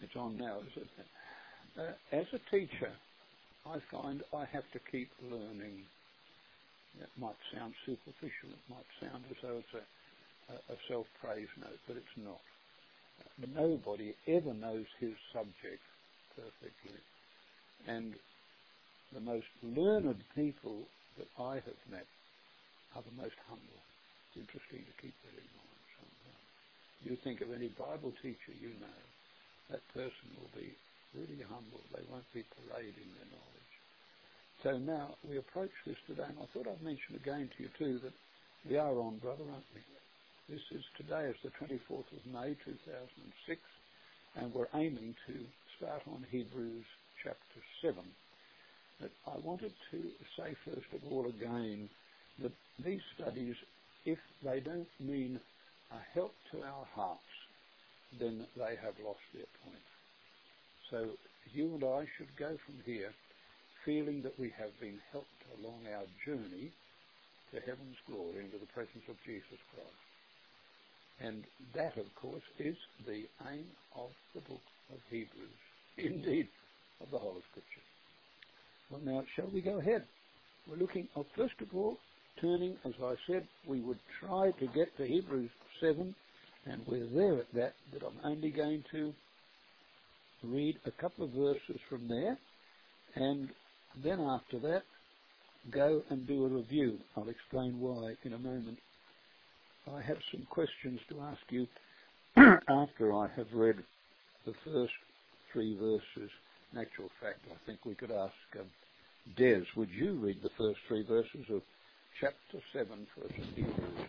It's on now, is it? As a teacher, I find I have to keep learning. It might sound superficial. It might sound as though it's a self-praise note, but it's not. Nobody ever knows his subject perfectly. And the most learned people that I have met are the most humble. It's interesting to keep that in mind sometimes. You think of any Bible teacher you know, that person will be really humble. They won't be parading their knowledge. So now we approach this today, and I thought I'd mention again to you too that we are on, brother, aren't we? This is today is the 24th of May 2006, and we're aiming to start on Hebrews chapter 7. But I wanted to say first of all again that these studies, if they don't mean a help to our hearts, then they have lost their point. So you and I should go from here feeling that we have been helped along our journey to heaven's glory into the presence of Jesus Christ. And that, of course, is the aim of the book of Hebrews, indeed, of the whole of Scripture. Well, now, shall we go ahead? We're looking at, first of all, turning, as I said, we would try to get to Hebrews 7, and we're there at that, but I'm only going to read a couple of verses from there, and then after that, go and do a review. I'll explain why in a moment. I have some questions to ask you after I have read the first 3 verses. In actual fact, I think we could ask Des, would you read the first 3 verses of chapter 7 for us in Hebrews?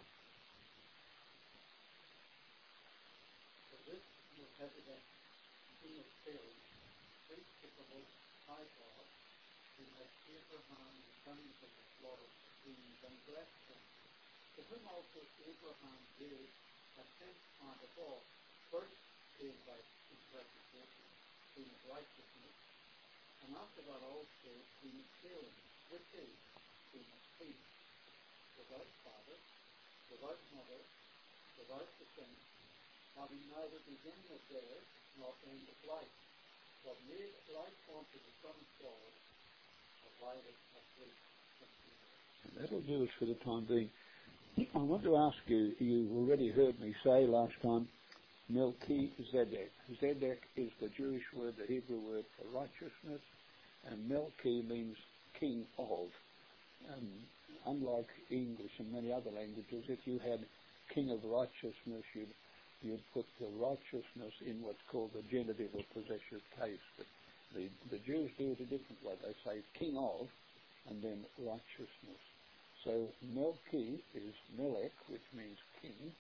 Abraham returning from the slaughter of the kings and blessed him, to whom also Abraham gave a 10th part of all, first gave by interpretation, being of righteousness, and after that also being of healing, which is being of peace, without father, without mother, without descent, having neither beginning of days nor end of life, but made like unto the Son of God, abideth of grace. That'll do us for the time being. I want to ask you, you already heard me say last time, Melchizedek. Zedek is the Jewish word, the Hebrew word for righteousness, and Melchi means king of. Unlike English and many other languages, if you had king of righteousness, you'd put the righteousness in what's called the genitive or possessive case. But the Jews do it a different way. They say king of, and then righteousness. So Melchi is Melech, which means king.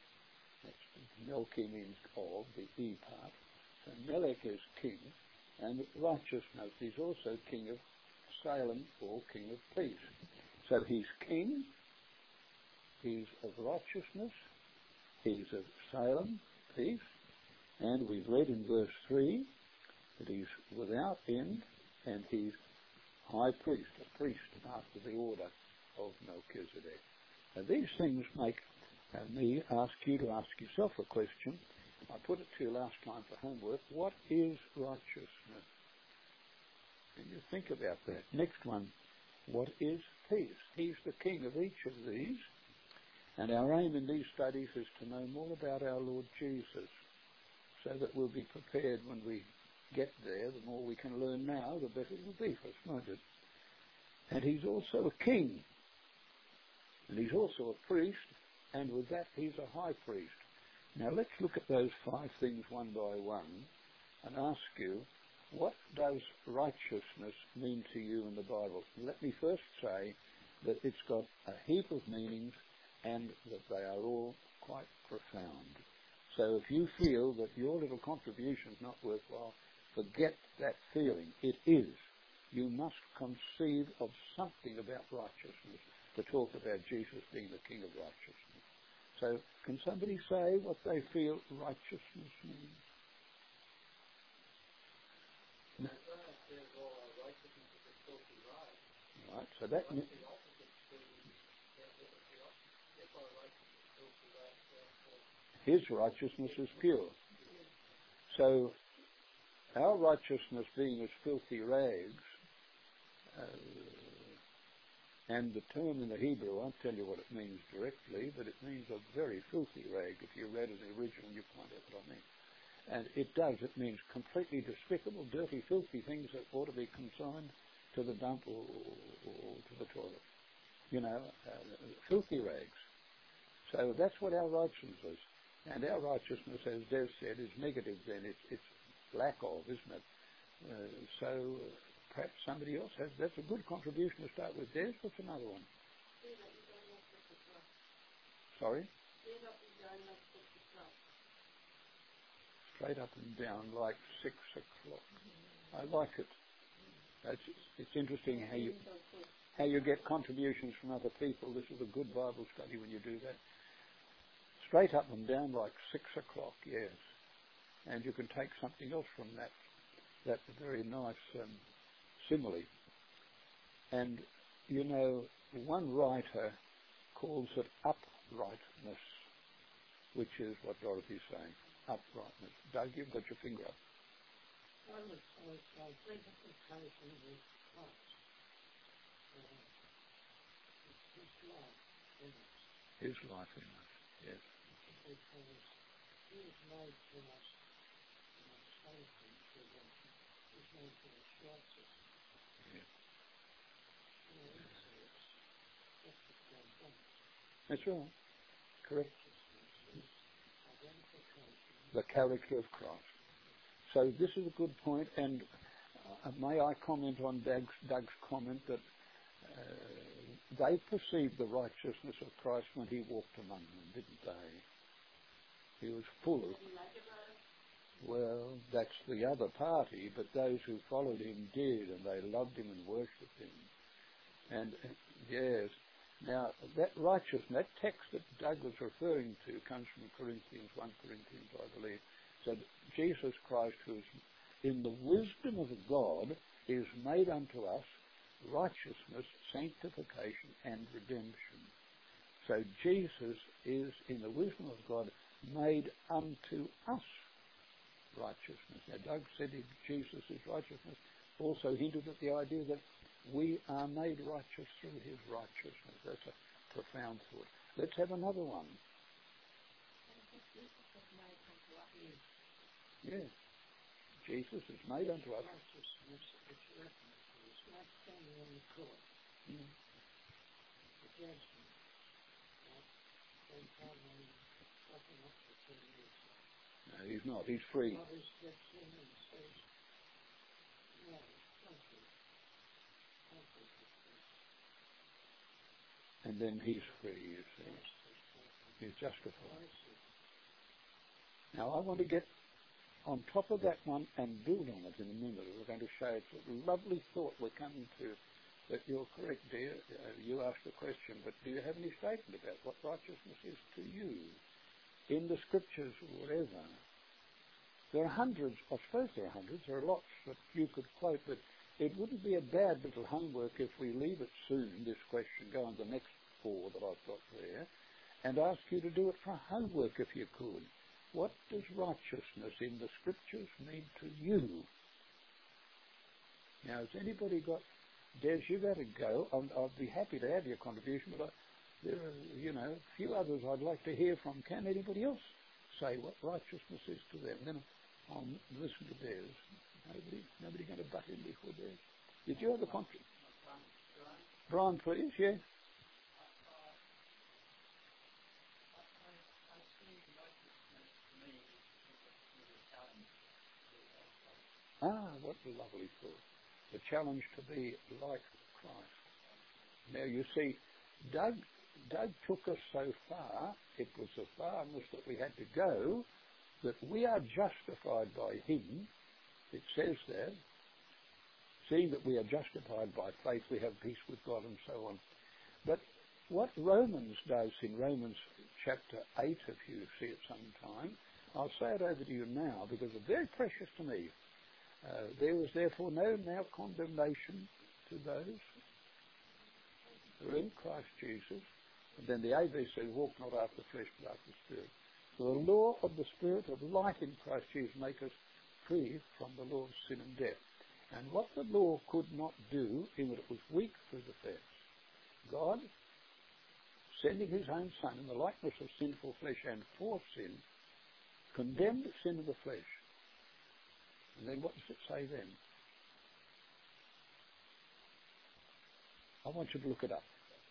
Melchi means of, the E part. So Melech is king, and righteousness is also king of Salem or king of peace. So he's king, he's of righteousness, he's of Salem, peace, and we've read in verse 3 that he's without end, and he's high priest, a priest after the order of Melchizedek. Now these things make me ask you to ask yourself a question. I put it to you last time for homework. What is righteousness? Can you think about that? Next one, what is peace? He's the king of each of these, and our aim in these studies is to know more about our Lord Jesus, so that we'll be prepared when we get there. The more we can learn now, the better it will be for us, won't it? And he's also a king, and he's also a priest, and with that he's a high priest. Now let's look at those 5 things one by one and ask you, what does righteousness mean to you in the Bible? Let me first say that it's got a heap of meanings and that they are all quite profound. So if you feel that your little contribution is not worthwhile, forget that feeling. It is. You must conceive of something about righteousness to talk about Jesus being the King of righteousness. So can somebody say what they feel righteousness means? No. Right, so that means his righteousness is pure. So our righteousness being as filthy rags, and the term in the Hebrew, I won't tell you what it means directly, but it means a very filthy rag. If you read it in the original, you find out what I mean. And it does. It means completely despicable, dirty, filthy things that ought to be consigned to the dump or to the toilet. Filthy rags. So that's what our righteousness is. And our righteousness, as Des said, is negative then. It's lack of, isn't it? So perhaps somebody else has. That's a good contribution to start with. Des, what's another one? Sorry? Straight up and down like 6 o'clock. I like it. It's interesting how you get contributions from other people. This is a good Bible study when you do that. Straight up and down like 6 o'clock, yes. And you can take something else from that. That's a very nice simile. And, one writer calls it uprightness, which is what Dorothy's saying, uprightness. Doug, you've got your finger up. I would say sanctification with Christ. His life in us. His life in us, yes. Because he is made to us safety, redemption. He's made to us righteous. Yes. That's right. Correct. The character of Christ. So this is a good point, and may I comment on Doug's comment that they perceived the righteousness of Christ when he walked among them, didn't they? He was full of... Well, that's the other party, but those who followed him did, and they loved him and worshipped him. And yes, now that righteousness, that text that Doug was referring to comes from 1 Corinthians, I believe, said Jesus Christ, who is in the wisdom of God, is made unto us righteousness, sanctification, and redemption. So Jesus is, in the wisdom of God, made unto us righteousness. Now, Doug said Jesus is righteousness, also hinted at the idea that we are made righteous through his righteousness. That's a profound thought. Let's have another one. Yes. Jesus is made unto us. Righteousness is recognized, like standing on the court. The judgment. Like something up for 10 years. No, he's not. He's free. God steps in and says, no, thank you. And then he's free, you see. He's justified. Now I want to get on top of that one and build on it in a minute. We're going to show it's a lovely thought we're coming to. That you're correct, dear. You asked the question, but do you have any statement about what righteousness is to you? In the scriptures or whatever. There are hundreds, I suppose there are hundreds, there are lots that you could quote, but it wouldn't be a bad little homework if we leave it soon, this question, go on to the next 4 that I've got there, and ask you to do it for homework if you could. What does righteousness in the scriptures mean to you? Now, has anybody got... Des, you got to go. I'll be happy to have your contribution, but there are, a few others I'd like to hear from. Can anybody else say what righteousness is to them? Then I'll listen to theirs. Nobody going to butt in before theirs. Did you have a contribution? Brian, please, yeah. What a lovely thought. The challenge to be like Christ. Now you see, Doug took us so far, it was the farthest that we had to go, that we are justified by him. It says that. Seeing that we are justified by faith, we have peace with God and so on. But what Romans does in Romans chapter 8, if you see it sometime, I'll say it over to you now because it's very precious to me. There is therefore no now condemnation to those who are in Christ Jesus. And then the ABC, walk not after the flesh but after the Spirit. For the law of the Spirit of life in Christ Jesus make us free from the law of sin and death. And what the law could not do, in that it was weak through the flesh, God, sending his own Son in the likeness of sinful flesh and for sin, condemned the sin of the flesh. And then what does it say then? I want you to look it up.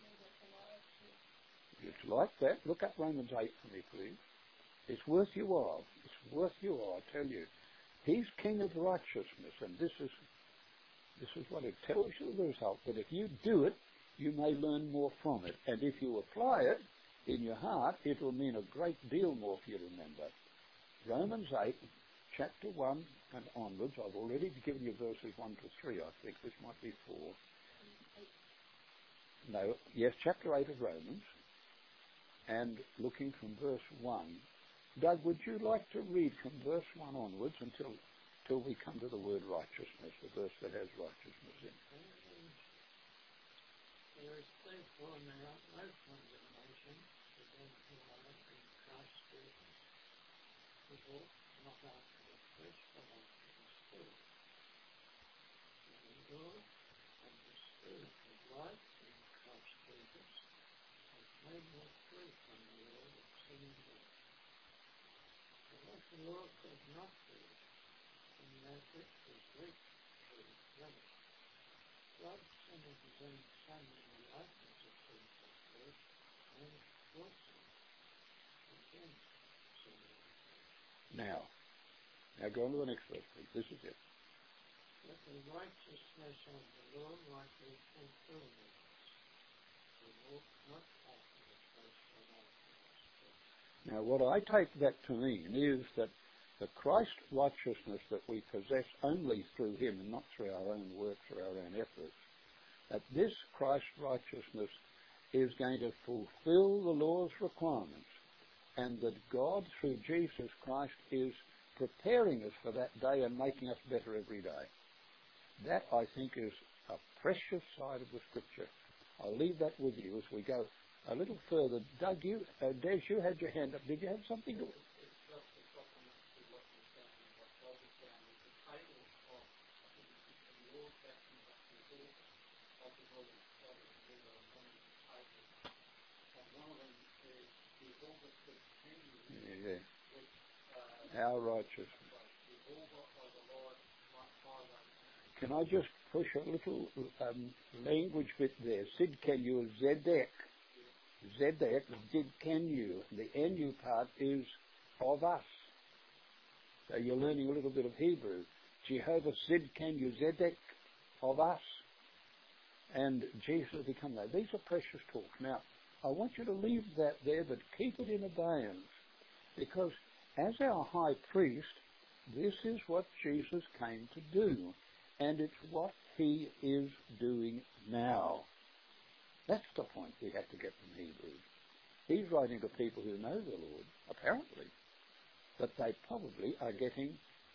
If it's like that, look up Romans 8 for me, please. It's worth your while. It's worth your while, I tell you. He's King of righteousness, and this is what it tells you the result. That if you do it, you may learn more from it. And if you apply it in your heart, it will mean a great deal more for you to remember. Romans 8, chapter 1 and onwards. I've already given you verses 1 to 3, I think. This might be 4. No, yes, chapter 8 of Romans. And looking from verse 1. Doug, would you like to read from verse 1 onwards until we come to the word righteousness, the verse that has righteousness in it? There is therefore now no condemnation to them who are in Christ Jesus, who walk not after the flesh, but after the Spirit. For the law and the Spirit of life in Christ Jesus has made me free from the law of sin and death. For what the law could not do, in that which was weak through the flesh, God sending his own Son in the likeness of sinful flesh, and for sin, condemned sin of the flesh. Now go on to the next verse, please. This is it. That the righteousness of the law might be fulfilled in us, who walk not after the flesh, but after the Spirit. Now, what I take that to mean is that the Christ righteousness that we possess only through him and not through our own works or our own efforts, that this Christ righteousness is going to fulfill the law's requirements, and that God, through Jesus Christ, is preparing us for that day and making us better every day. That, I think, is a precious side of the Scripture. I'll leave that with you as we go a little further. Doug, Des, you had your hand up. Did you have something to... Our righteousness. Can I just push a little language bit there? Sid can you, Zedek. Zedek, did can you. The NU part is of us. So you're learning a little bit of Hebrew. Jehovah Sid can you, Zedek, of us. And Jesus will become that. These are precious talks. Now, I want you to leave that there, but keep it in abeyance. Because as our high priest, this is what Jesus came to do. And it's what he is doing now. That's the point we have to get from Hebrews. He's writing to people who know the Lord, apparently, but they probably are getting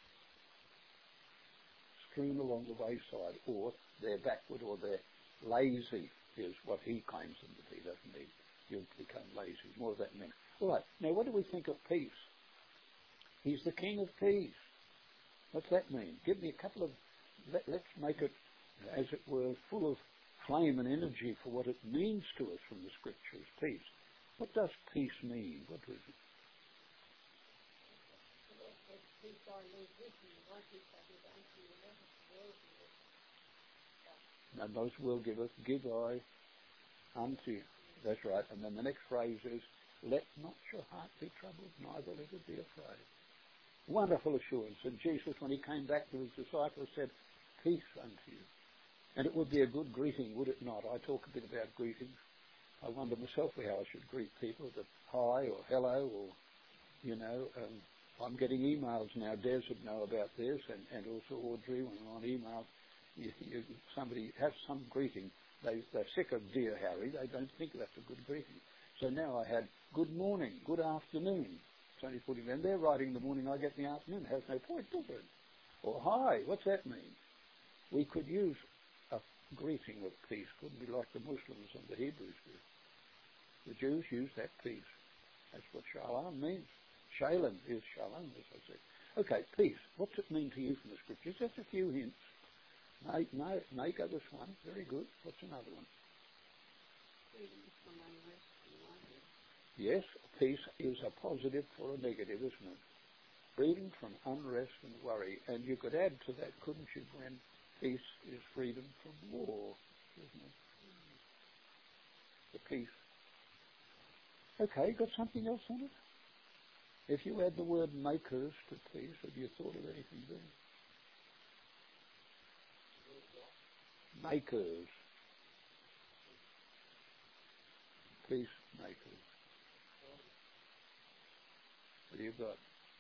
strewn along the wayside, or they're backward, or they're lazy, is what he claims them to be, doesn't he? You'll become lazy. More of that means. All right, now what do we think of peace? He's the King of peace. What's that mean? Give me a couple of... Let's make it, as it were, full of flame and energy for what it means to us from the Scriptures. Peace. What does peace mean? What is it? And those will give us, give I unto you. That's right. And then the next phrase is, let not your heart be troubled, neither let it be afraid. Wonderful assurance. And Jesus, when he came back to his disciples, said, peace unto you. And it would be a good greeting, would it not? I talk a bit about greetings. I wonder myself how I should greet people, that hi or hello or, I'm getting emails now. Des would know about this, and also Audrey, when I'm on email, somebody has some greeting. They're sick of dear Harry. They don't think that's a good greeting. So now I had good morning, good afternoon. It's only putting them. They're writing the morning, I get the afternoon. It has no point, does it? Or hi, what's that mean? We could use a greeting of peace, couldn't we, like the Muslims and the Hebrews do? The Jews use that peace. That's what shalom means. Shalom is shalom, as I said. Okay, peace. What's it mean to you from the Scriptures? Just a few hints. May go this one. Very good. What's another one? Freedom from unrest and worry. Yes, peace is a positive for a negative, isn't it? Freedom from unrest and worry. And you could add to that, couldn't you, Gwen? Peace is freedom from war, isn't it? The peace. Okay, got something else on it? If you add the word makers to peace, have you thought of anything there? Makers. Peacemakers. What have you got?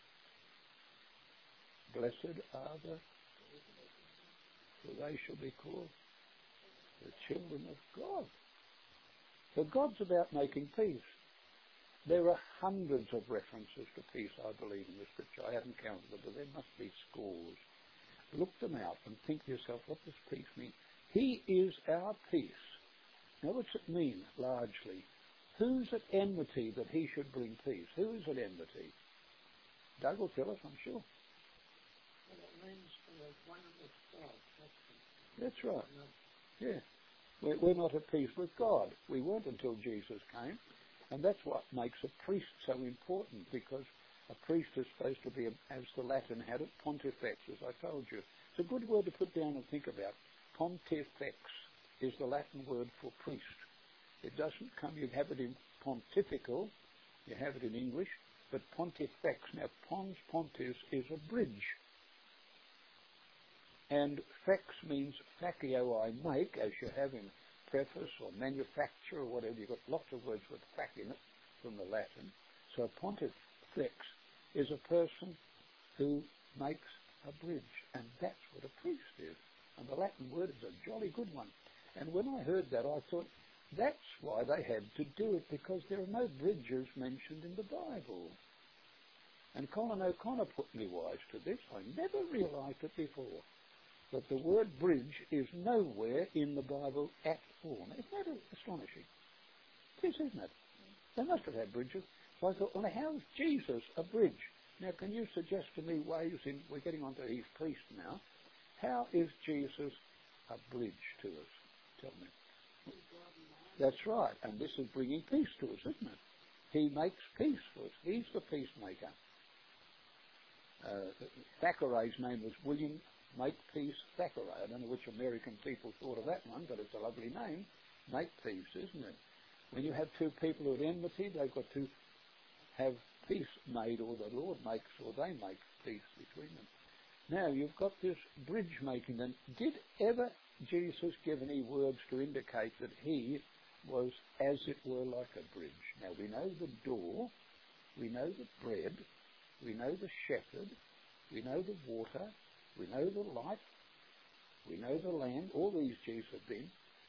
Blessed are the, for they shall be called the children of God. So God's about making peace. There are hundreds of references to peace, I believe, in the Scripture. I haven't counted them, but there must be scores. Look them out and think to yourself, what does peace mean? He is our peace. Now, what's it mean, largely? Who's at enmity that he should bring peace? Who is at enmity? Doug will tell us, I'm sure. Well, it means one with God. That's right. Yeah. We're not at peace with God. We weren't until Jesus came. And that's what makes a priest so important, because a priest is supposed to be, as the Latin had it, pontifex, as I told you. It's a good word to put down and think about. Pontifex is the Latin word for priest. It doesn't come, you have it in pontifical, you have it in English, but pontifex. Now, pons pontis is a bridge. And fex means facio, I make, as you have in preface or manufacture or whatever. You've got lots of words with fac in it from the Latin. So a pontifex is a person who makes a bridge. And that's what a priest is. And the Latin word is a jolly good one. And when I heard that, I thought, that's why they had to do it, because there are no bridges mentioned in the Bible. And Colin O'Connor put me wise to this. I never realised it before, that the word bridge is nowhere in the Bible at all. Now, isn't that astonishing? It is, isn't it? They must have had bridges. So I thought, well, how's Jesus a bridge? Now, can you suggest to me ways in, we're getting on to his priest now, how is Jesus a bridge to us? Tell me. That's right, and this is bringing peace to us, isn't it? He makes peace for us. He's the peacemaker. Thackeray's name was William Makepeace Thackeray. I don't know which American people thought of that one, but it's a lovely name. Makepeace, isn't it? When you have two people who are at enmity, they've got to have peace made, or the Lord makes, or they make peace between them. Now, you've got this bridge making. And did ever Jesus give any words to indicate that he was, as it were, like a bridge? Now, we know the door, we know the bread, we know the shepherd, we know the water, we know the light, we know the land. All these Jesus have been.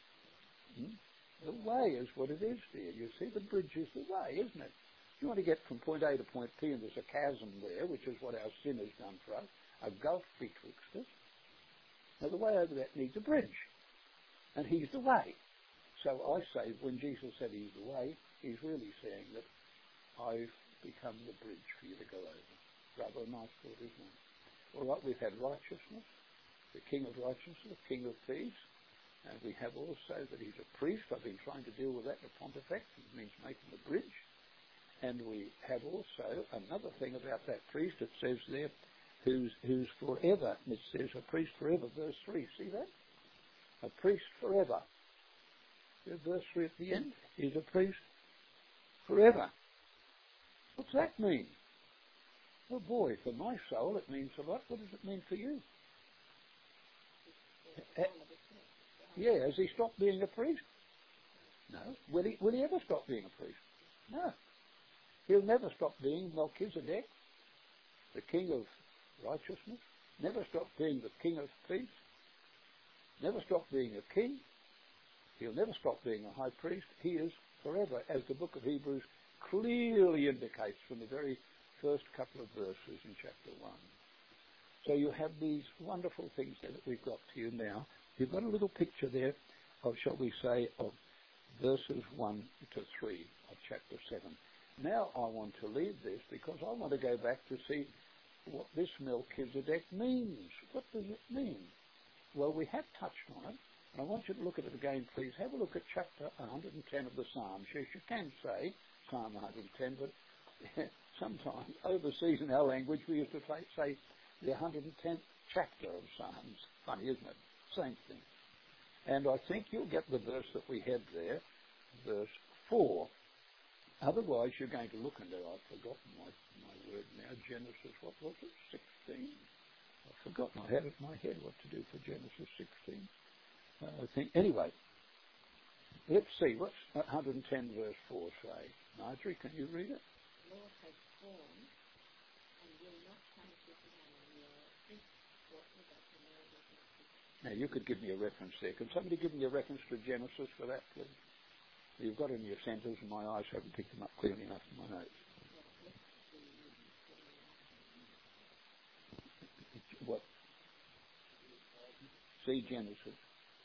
The way is what it is there. You see, the bridge is the way, isn't it? You want to get from point A to point P, and there's a chasm there, which is what our sin has done for us, a gulf betwixt us. Now, the way over that needs a bridge, and he's the way. So I say, when Jesus said he's the way, he's really saying that I've become the bridge for you to go over. Rather a nice thought, isn't it? All right, we've had righteousness, the King of righteousness, the King of peace, and we have also that he's a priest. I've been trying to deal with that, the pontifex. It means making a bridge. And we have also another thing about that priest. It says there, who's forever. It says a priest forever, verse 3. See that? A priest forever. Verse 3 at the end. He's a priest forever. What's that mean? Oh boy, for my soul it means a lot. What does it mean for you? Yeah, has he stopped being a priest? No. Will he ever stop being a priest? No. He'll never stop being Melchizedek, the King of righteousness. Never stop being the King of peace. Never stop being a king. He'll never stop being a high priest. He is forever, as the book of Hebrews clearly indicates from the very first couple of verses in chapter 1. So you have these wonderful things there that we've got to you now. You've got a little picture there of, shall we say, of verses 1 to 3 of chapter 7. Now I want to leave this because I want to go back to see what this Melchizedek means. What does it mean? Well, we have touched on it, and I want you to look at it again, please. Have a look at chapter 110 of the Psalms. Yes, you can say Psalm 110, but sometimes overseas in our language we used to say the 110th chapter of Psalms. Funny, isn't it? Same thing. And I think you'll get the verse that we had there, verse 4. Otherwise, you're going to look into, I've forgotten my word now, Genesis, what was it, 16? I've forgotten, I had it in my head what to do for Genesis 16. I think, anyway, let's see, what's 110 verse 4 say? Marjorie, can you read it? The Lord has sworn and will not punish his man, whatever the Lord is not given. Now, you could give me a reference there. Can somebody give me a reference to Genesis for that, please? You've got it in your centres, and my eyes haven't picked them up clearly enough in my notes. What? See Genesis.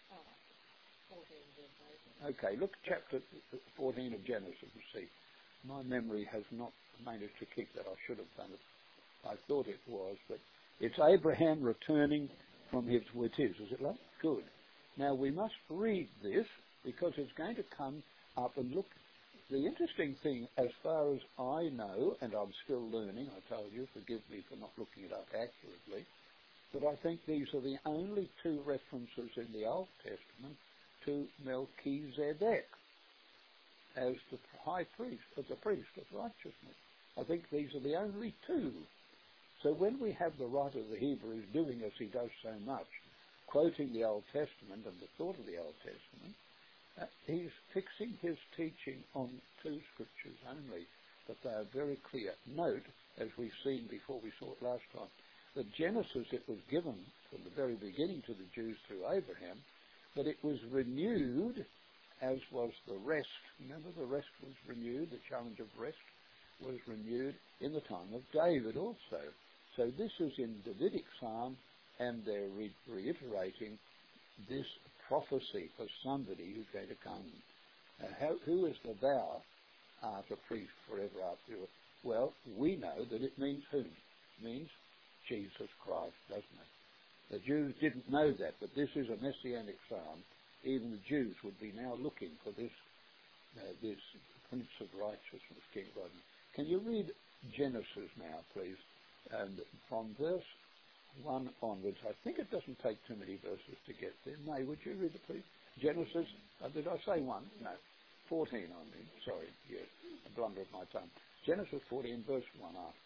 Okay, look at chapter 14 of Genesis and see. My memory has not managed to keep that. I should have done it. I thought it was, but it's Abraham returning from his, it is it like? Good. Now we must read this because it's going to come up and look. The interesting thing, as far as I know, and I'm still learning, I told you, forgive me for not looking it up accurately, but I think these are the only two references in the Old Testament to Melchizedek as the high priest, as the priest of righteousness. I think these are the only two. So when we have the writer of the Hebrews doing as he does so much, quoting the Old Testament and the thought of the Old Testament, he's fixing his teaching on two scriptures only, but they are very clear. Note, as we've seen before, we saw it last time, that Genesis, it was given from the very beginning to the Jews through Abraham, but it was renewed, as was the rest. Remember, the rest was renewed, the challenge of rest was renewed in the time of David also. So this is in Davidic Psalm, and they're reiterating this prophecy for somebody who's going to come. Who is the thou art a priest forever after? Well, we know that it means whom? It means Jesus Christ, doesn't it? The Jews didn't know that, but this is a messianic psalm. Even the Jews would be now looking for this Prince of Righteousness, King of God. Can you read Genesis now, please? And from verse 1 onwards, I think it doesn't take too many verses to get there. May, would you read it, please? Genesis, did I say 1? No, 14, I mean. Sorry, yes, a blunder of my tongue. Genesis 14, verse 1 after.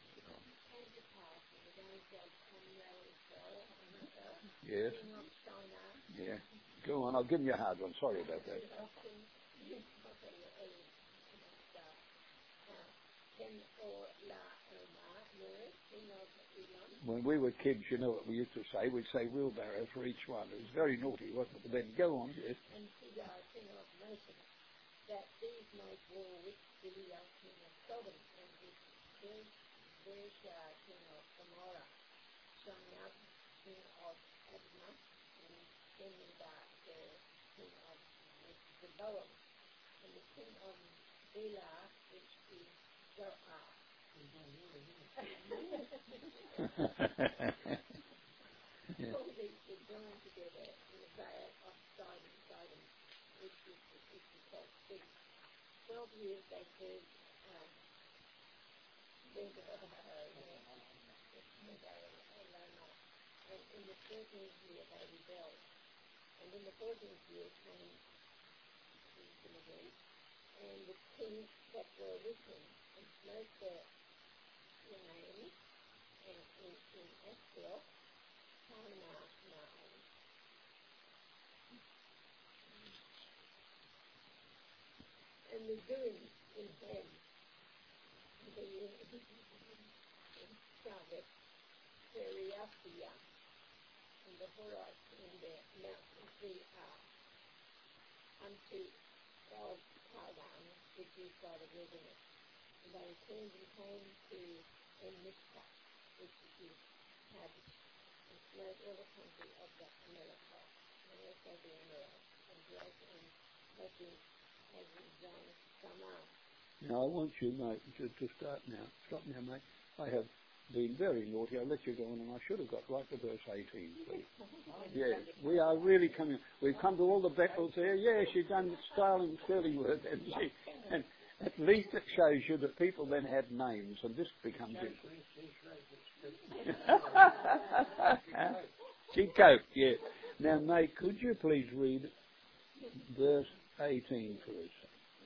Yes. Yeah. Go on, I'll give you a hard one. Sorry about that. When we were kids, you know what we used to say? We'd say wheelbarrow for each one. It was very naughty, wasn't it? But then go on, yes. And king of Nation, that these might war with the king of Sodom and with Bersha, king of Gomorrah, Shonab, king of Admah, and Benidad, the king of Zeboam, and the king of Bela, which is Zoar. All these were joined together in the vale of Sidon, which is the called sea. 12 years they served and in the 13th year they rebelled. And in the 14th year came Ethan again, and the kings that were with him, and smote the Canaan, and in Ashkel, and the doing in him, the Sabbath, Periaphia, and the Horites in the mountain sea unto El Padan, which is by the wilderness. And they returned and came to Mizpah, which is Kadesh, and smote all the country of the Amalekites, and also the Amorites, and dwelt in Heshbon, Hazazon, Tamar. Now I want you, mate, to start now. Stop now, mate. I have been very naughty. I'll let you go on, and I should have got right to verse 18, please. Yes, we are really coming. We've come to all the battles there. Yes, you've done sterling work, haven't you? And at least it shows you that people then had names, and this becomes interesting. She coped, yes. Now, May, could you please read verse 18 for us?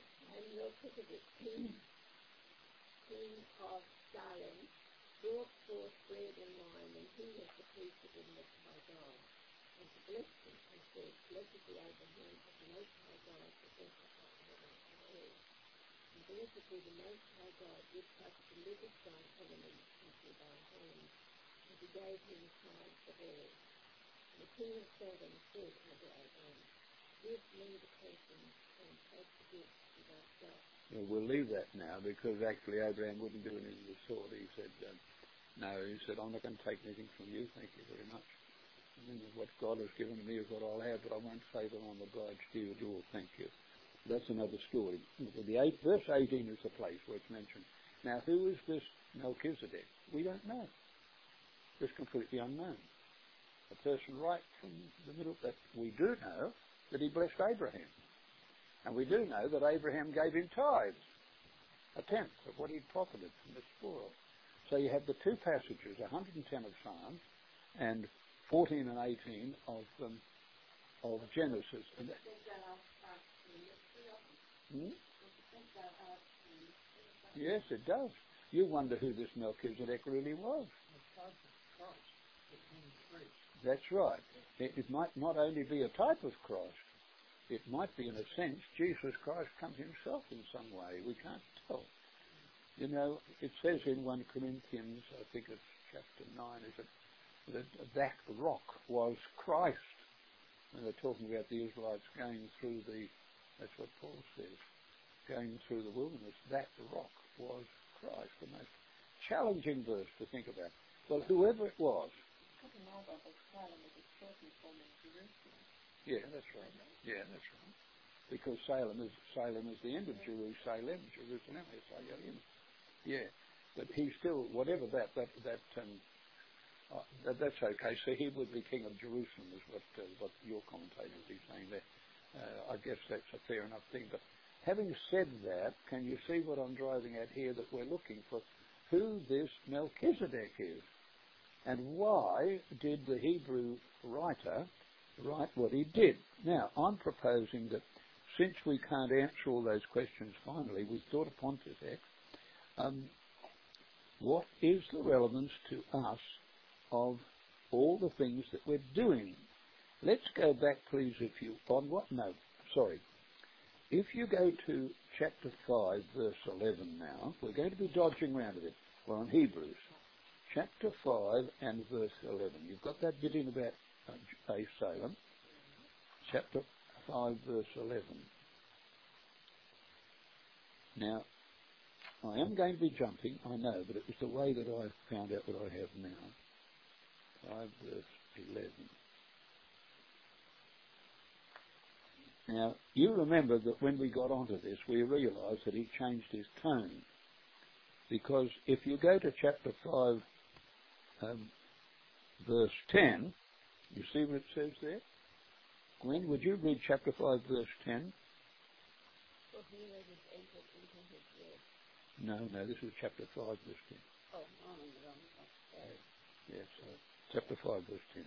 King of Salem, brought forth bread and wine, and he was the priest of the Most High God. And he blessed him and said, Blessed be Abraham of the Most High God, possessor of heaven and earth. And blessed be the Most High God, which hath delivered thine enemies into thine hand. And he gave him tithes of all. And the king of Salem said unto Abraham, Give me the persons, and take the gift to thyself. Well, we'll leave that now, because actually Abraham wouldn't do anything of the sort. He said, no, he said, I'm not going to take anything from you, thank you very much. And what God has given me is what I'll have, but I won't say that I'm obliged to you at all, thank you. That's another story. Verse 18 is the place where it's mentioned. Now, who is this Melchizedek? We don't know. It's completely unknown. A person right from the middle, that we do know that he blessed Abraham. And we do know that Abraham gave him tithes, a tenth of what he'd profited from the spoil. So you have the two passages, 110 of Psalms and 14 and 18 of Genesis. And yes, it does. You wonder who this Melchizedek really was. That's right. It might not only be a type of Christ, it might be, in a sense, Jesus Christ come himself in some way. We can't tell. You know, it says in 1 Corinthians, I think it's chapter 9, is it, that rock was Christ. And they're talking about the Israelites going through that's what Paul says, going through the wilderness. That rock was Christ. The most challenging verse to think about. Well, whoever it was. Yeah, that's right. Yeah, that's right. Because Salem is the end of Jerusalem. Yeah, but he's still, whatever that's okay. So he would be king of Jerusalem, is what your commentators be saying there. I guess that's a fair enough thing. But having said that, can you see what I'm driving at here? That we're looking for who this Melchizedek is, and why did the Hebrew writer write what he did. Now, I'm proposing that since we can't answer all those questions finally, we thought of Pontifex, what is the relevance to us of all the things that we're doing? Let's go back, please, if you go to chapter 5, verse 11 now, we're going to be dodging around a bit. We're on Hebrews. Chapter 5 and verse 11. You've got that bit in about Salem. Chapter 5, verse 11. Now, I am going to be jumping, I know, but it was the way that I found out what I have now. 5, verse 11. Now, you remember that when we got onto this, we realised that he changed his tone. Because if you go to chapter 5, verse 10, you see what it says there? Gwen, would you read chapter 5, verse 10? No, this is chapter 5, verse 10. Oh, yes, chapter 5, verse 10.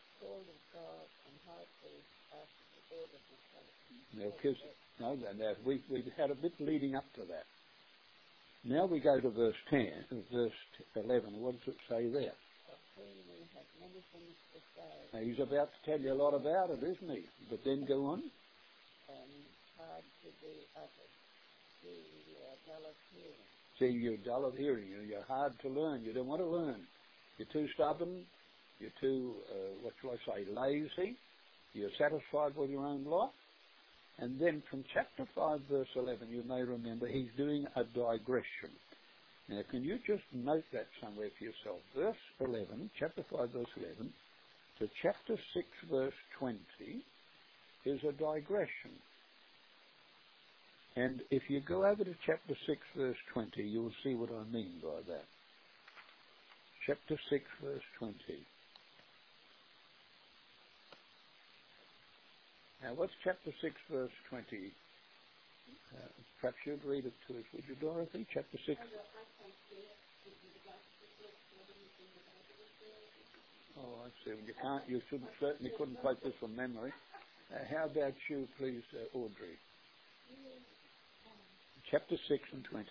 We've had a bit leading up to that. Now we go to verse 10, verse 11. What does it say there? Now he's about to tell you a lot about it, isn't he? But then go on. Hard to be uttered. Dull of hearing. See, you're dull of hearing. You're hard to learn. You don't want to learn. You're too stubborn. You're too, lazy. You're satisfied with your own lot. And then from chapter 5, verse 11, you may remember he's doing a digression. Now, can you just note that somewhere for yourself? Verse 11, chapter 5, verse 11, to chapter 6, verse 20 is a digression. And if you go over to chapter 6, verse 20, you'll see what I mean by that. chapter 6, verse 20. Now, what's chapter 6, verse 20? Perhaps you'd read it to us, would you, Dorothy? Chapter 6. Oh, I see. You can't. You certainly couldn't quote this from memory. How about you, please, Audrey? Chapter 6 and 20.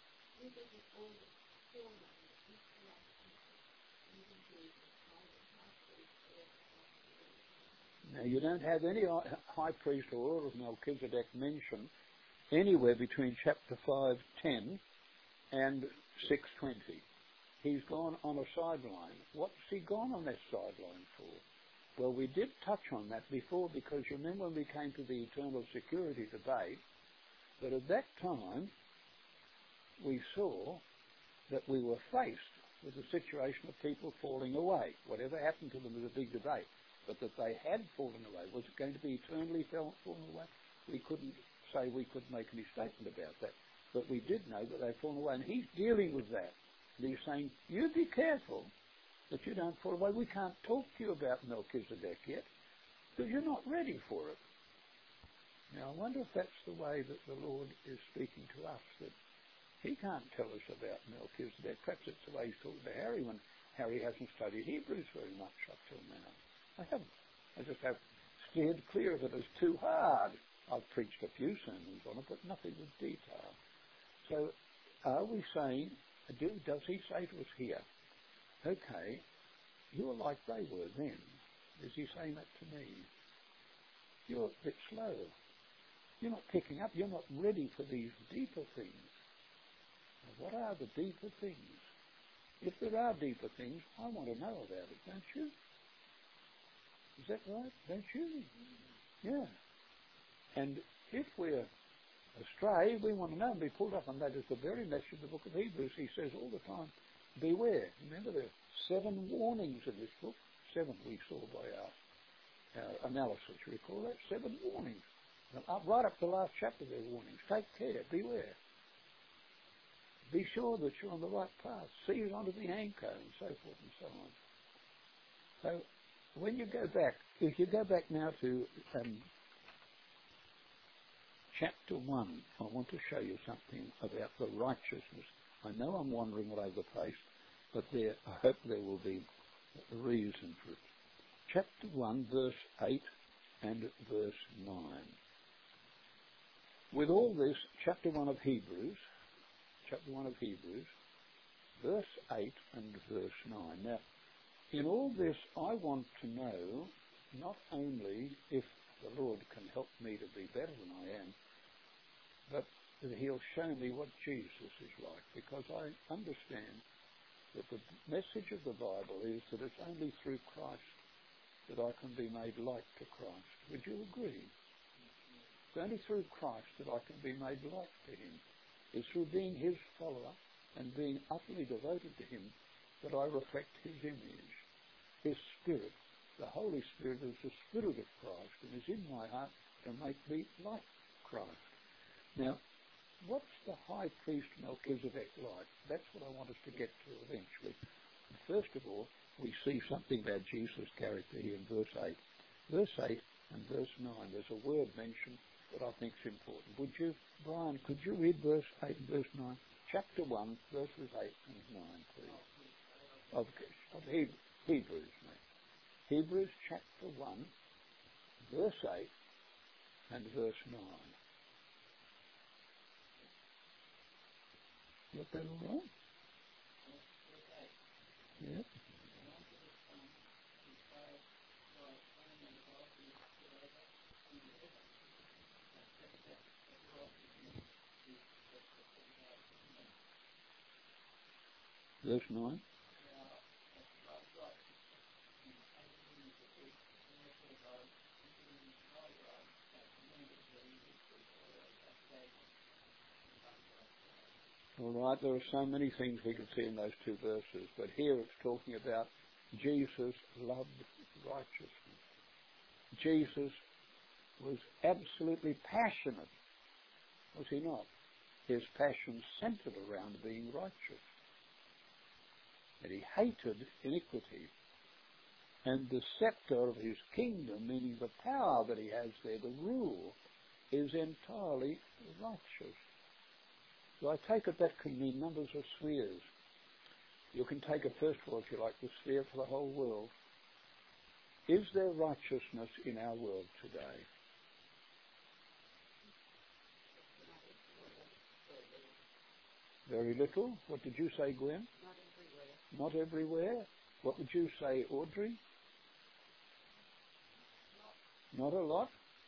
Now, you don't have any high priest or order of Melchizedek mentioned anywhere between chapter 5:10 and 6:20. He's gone on a sideline. What's he gone on that sideline for? Well, we did touch on that before, because you remember when we came to the eternal security debate, that at that time we saw that we were faced with a situation of people falling away. Whatever happened to them was a big debate. But that they had fallen away, was it going to be eternally fallen away? We couldn't say, we could make any statement about that. But we did know that they'd fallen away. And he's dealing with that. And he's saying, you be careful that you don't fall away. We can't talk to you about Melchizedek yet, because you're not ready for it. Now, I wonder if that's the way that the Lord is speaking to us, that he can't tell us about Melchizedek. Perhaps it's the way he's talking to Harry, when Harry hasn't studied Hebrews very much up till now. I haven't. I just have steered clear of it as too hard. I've preached a few sermons on it, but nothing with detail. So, are we saying, does he say to us here, okay, you're like they were then? Is he saying that to me? You're a bit slow. You're not picking up. You're not ready for these deeper things. Now, what are the deeper things? If there are deeper things, I want to know about it, don't you? Is that right? Don't you? Yeah. And if we're astray, we want to know and be pulled up. And that is the very message of the book of Hebrews. He says all the time, beware. Remember, there are 7 warnings in this book. 7 we saw by our analysis. You recall that? 7 warnings. And right up to the last chapter there are warnings. Take care. Beware. Be sure that you're on the right path. Seize onto the anchor, and so forth and so on. So, when you go back, if you go back now to chapter 1, I want to show you something about the righteousness. I know I'm wandering all over the place, but I hope there will be a reason for it. Chapter 1, verse 8 and verse 9. With all this, chapter 1 of Hebrews, verse 8 and verse 9. Now, in all this, I want to know not only if the Lord can help me to be better than I am, but that he'll show me what Jesus is like, because I understand that the message of the Bible is that it's only through Christ that I can be made like to Christ. Would you agree? It's only through Christ that I can be made like to him. It's through being his follower and being utterly devoted to him that I reflect his image. His Spirit, the Holy Spirit, is the Spirit of Christ and is in my heart to make me like Christ. Now, what's the high priest Melchizedek like? That's what I want us to get to eventually. First of all, we see something about Jesus' character here in verse 8. Verse 8 and verse 9, there's a word mentioned that I think is important. Would you, Brian, could you read verse 8 and verse 9? Chapter 1, verses 8 and 9, please. Of Hebrews, mate. Hebrews chapter 1, verse 8 and verse 9. Got that all right? Yep. Verse 9. All right, there are so many things we can see in those two verses, but here it's talking about Jesus loved righteousness. Jesus was absolutely passionate, was he not? His passion centered around being righteous. And he hated iniquity. And the scepter of his kingdom, meaning the power that he has there, the rule, is entirely righteous. So I take it that can mean numbers of spheres. You can take it first of all, if you like, the sphere for the whole world. Is there righteousness in our world today? Very little. What did you say, Gwen? Not everywhere. Not everywhere. What would you say, Audrey? Not a lot.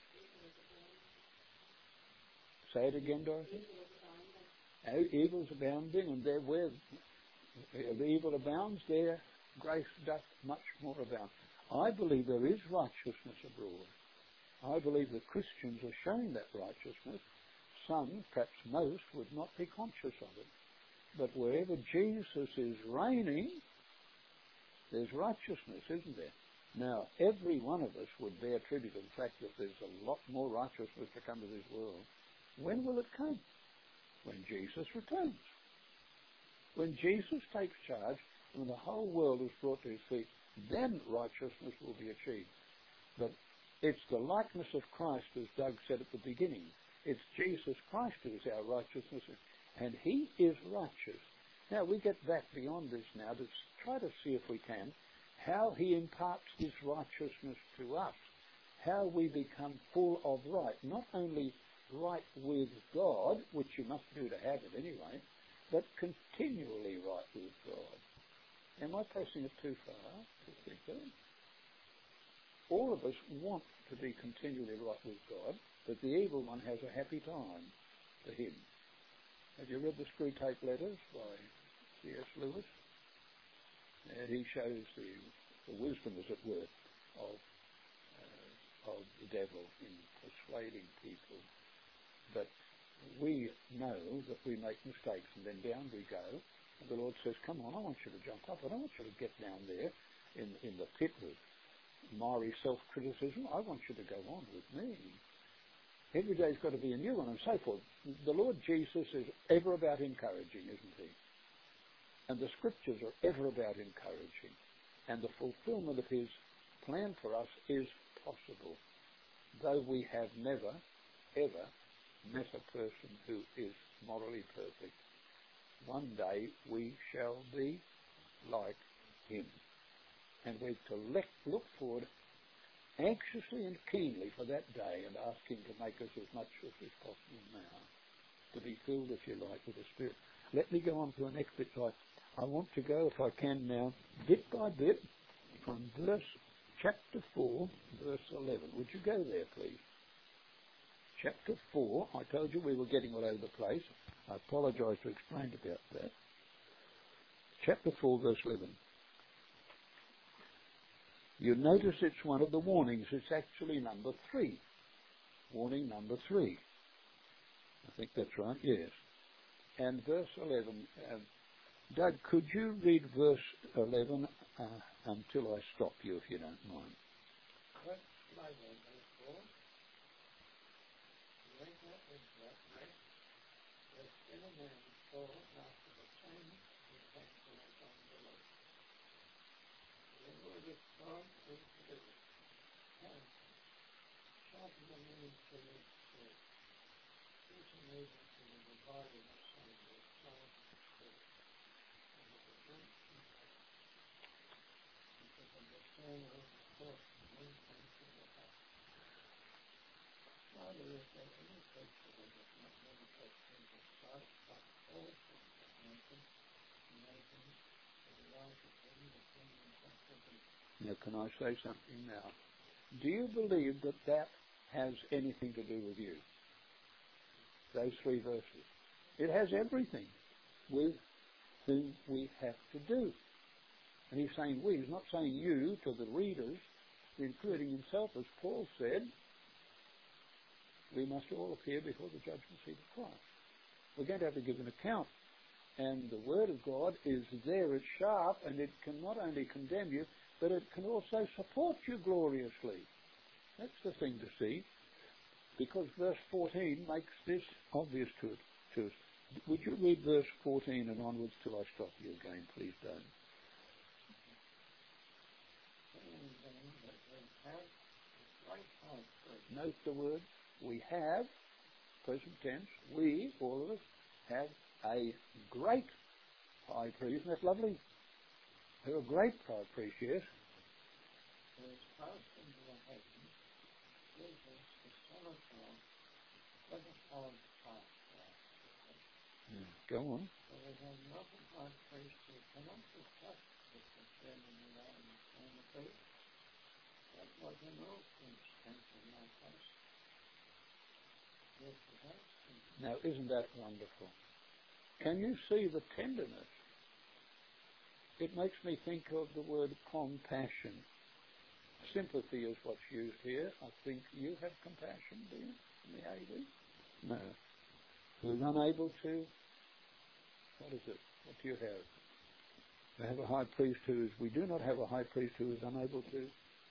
Say it again, Dorothy. Evil's abounding, and there where the evil abounds, there grace doth much more abound. I believe there is righteousness abroad. I believe the Christians are showing that righteousness. Some, perhaps most, would not be conscious of it. But wherever Jesus is reigning, there's righteousness, isn't there? Now, every one of us would bear tribute to the fact that there's a lot more righteousness to come to this world. When will it come? When Jesus returns. When Jesus takes charge, when the whole world is brought to his feet, then righteousness will be achieved. But it's the likeness of Christ, as Doug said at the beginning. It's Jesus Christ who is our righteousness, and he is righteous. Now, we get back beyond this now to try to see if we can how he imparts his righteousness to us, how we become full of right, not only right with God, which you must do to have it anyway, but continually right with God. Am I pressing it too far to think that? All of us want to be continually right with God, but the evil one has a happy time for him. Have you read the Screwtape Letters by C.S. Lewis? And he shows the wisdom, as it were, of the devil in persuading people. But we know that we make mistakes, and then down we go. And the Lord says, come on, I want you to jump up. I don't want you to get down there in the pit with miry self-criticism. I want you to go on with me. Every day's got to be a new one, and so forth. The Lord Jesus is ever about encouraging, isn't he? And the Scriptures are ever about encouraging. And the fulfillment of his plan for us is possible, though we have never, ever met a person who is morally perfect. One day we shall be like him. And we're to look forward anxiously and keenly for that day and ask him to make us as much as is possible now, to be filled, if you like, with the Spirit. Let me go on to the next bit. I want to go, if I can now, bit by bit, from chapter 4, verse 11. Would you go there, please? Chapter 4, I told you we were getting all over the place. I apologise to explain about that. Chapter 4, verse 11. You notice it's one of the warnings. It's actually number 3. Warning number 3. I think that's right, yes. And verse 11. Doug, could you read verse 11 until I stop you, if you don't mind? Now, can I say something now? Do you believe that that has anything to do with you? Those 3 verses. It has everything with whom we have to do. And he's saying we. He's not saying you to the readers, including himself, as Paul said. We must all appear before the judgment seat of Christ. We're going to have to give an account. And the Word of God is there, it's sharp, and it can not only condemn you, but it can also support you gloriously. That's the thing to see, because verse 14 makes this obvious to us. Would you read verse 14 and onwards till I stop you again, please, don't? Note the word. We have, present tense, we, all of us, have a great high priest. Isn't that lovely? We have a great high priest, yes. Who is passed into the heavens, Jesus, the Son of God, for the whole past. Go on. So we have not a high priest who cannot be touched with the sin and the infirmity. That was an old constantly like us. Yes, it has. Now, isn't that wonderful? Can you see the tenderness? It makes me think of the word compassion. Sympathy is what's used here. I think you have compassion, do you, in the AD? No. Who's unable to, what is it? What do you have? We have a high priest who is, we do not have a high priest who is unable to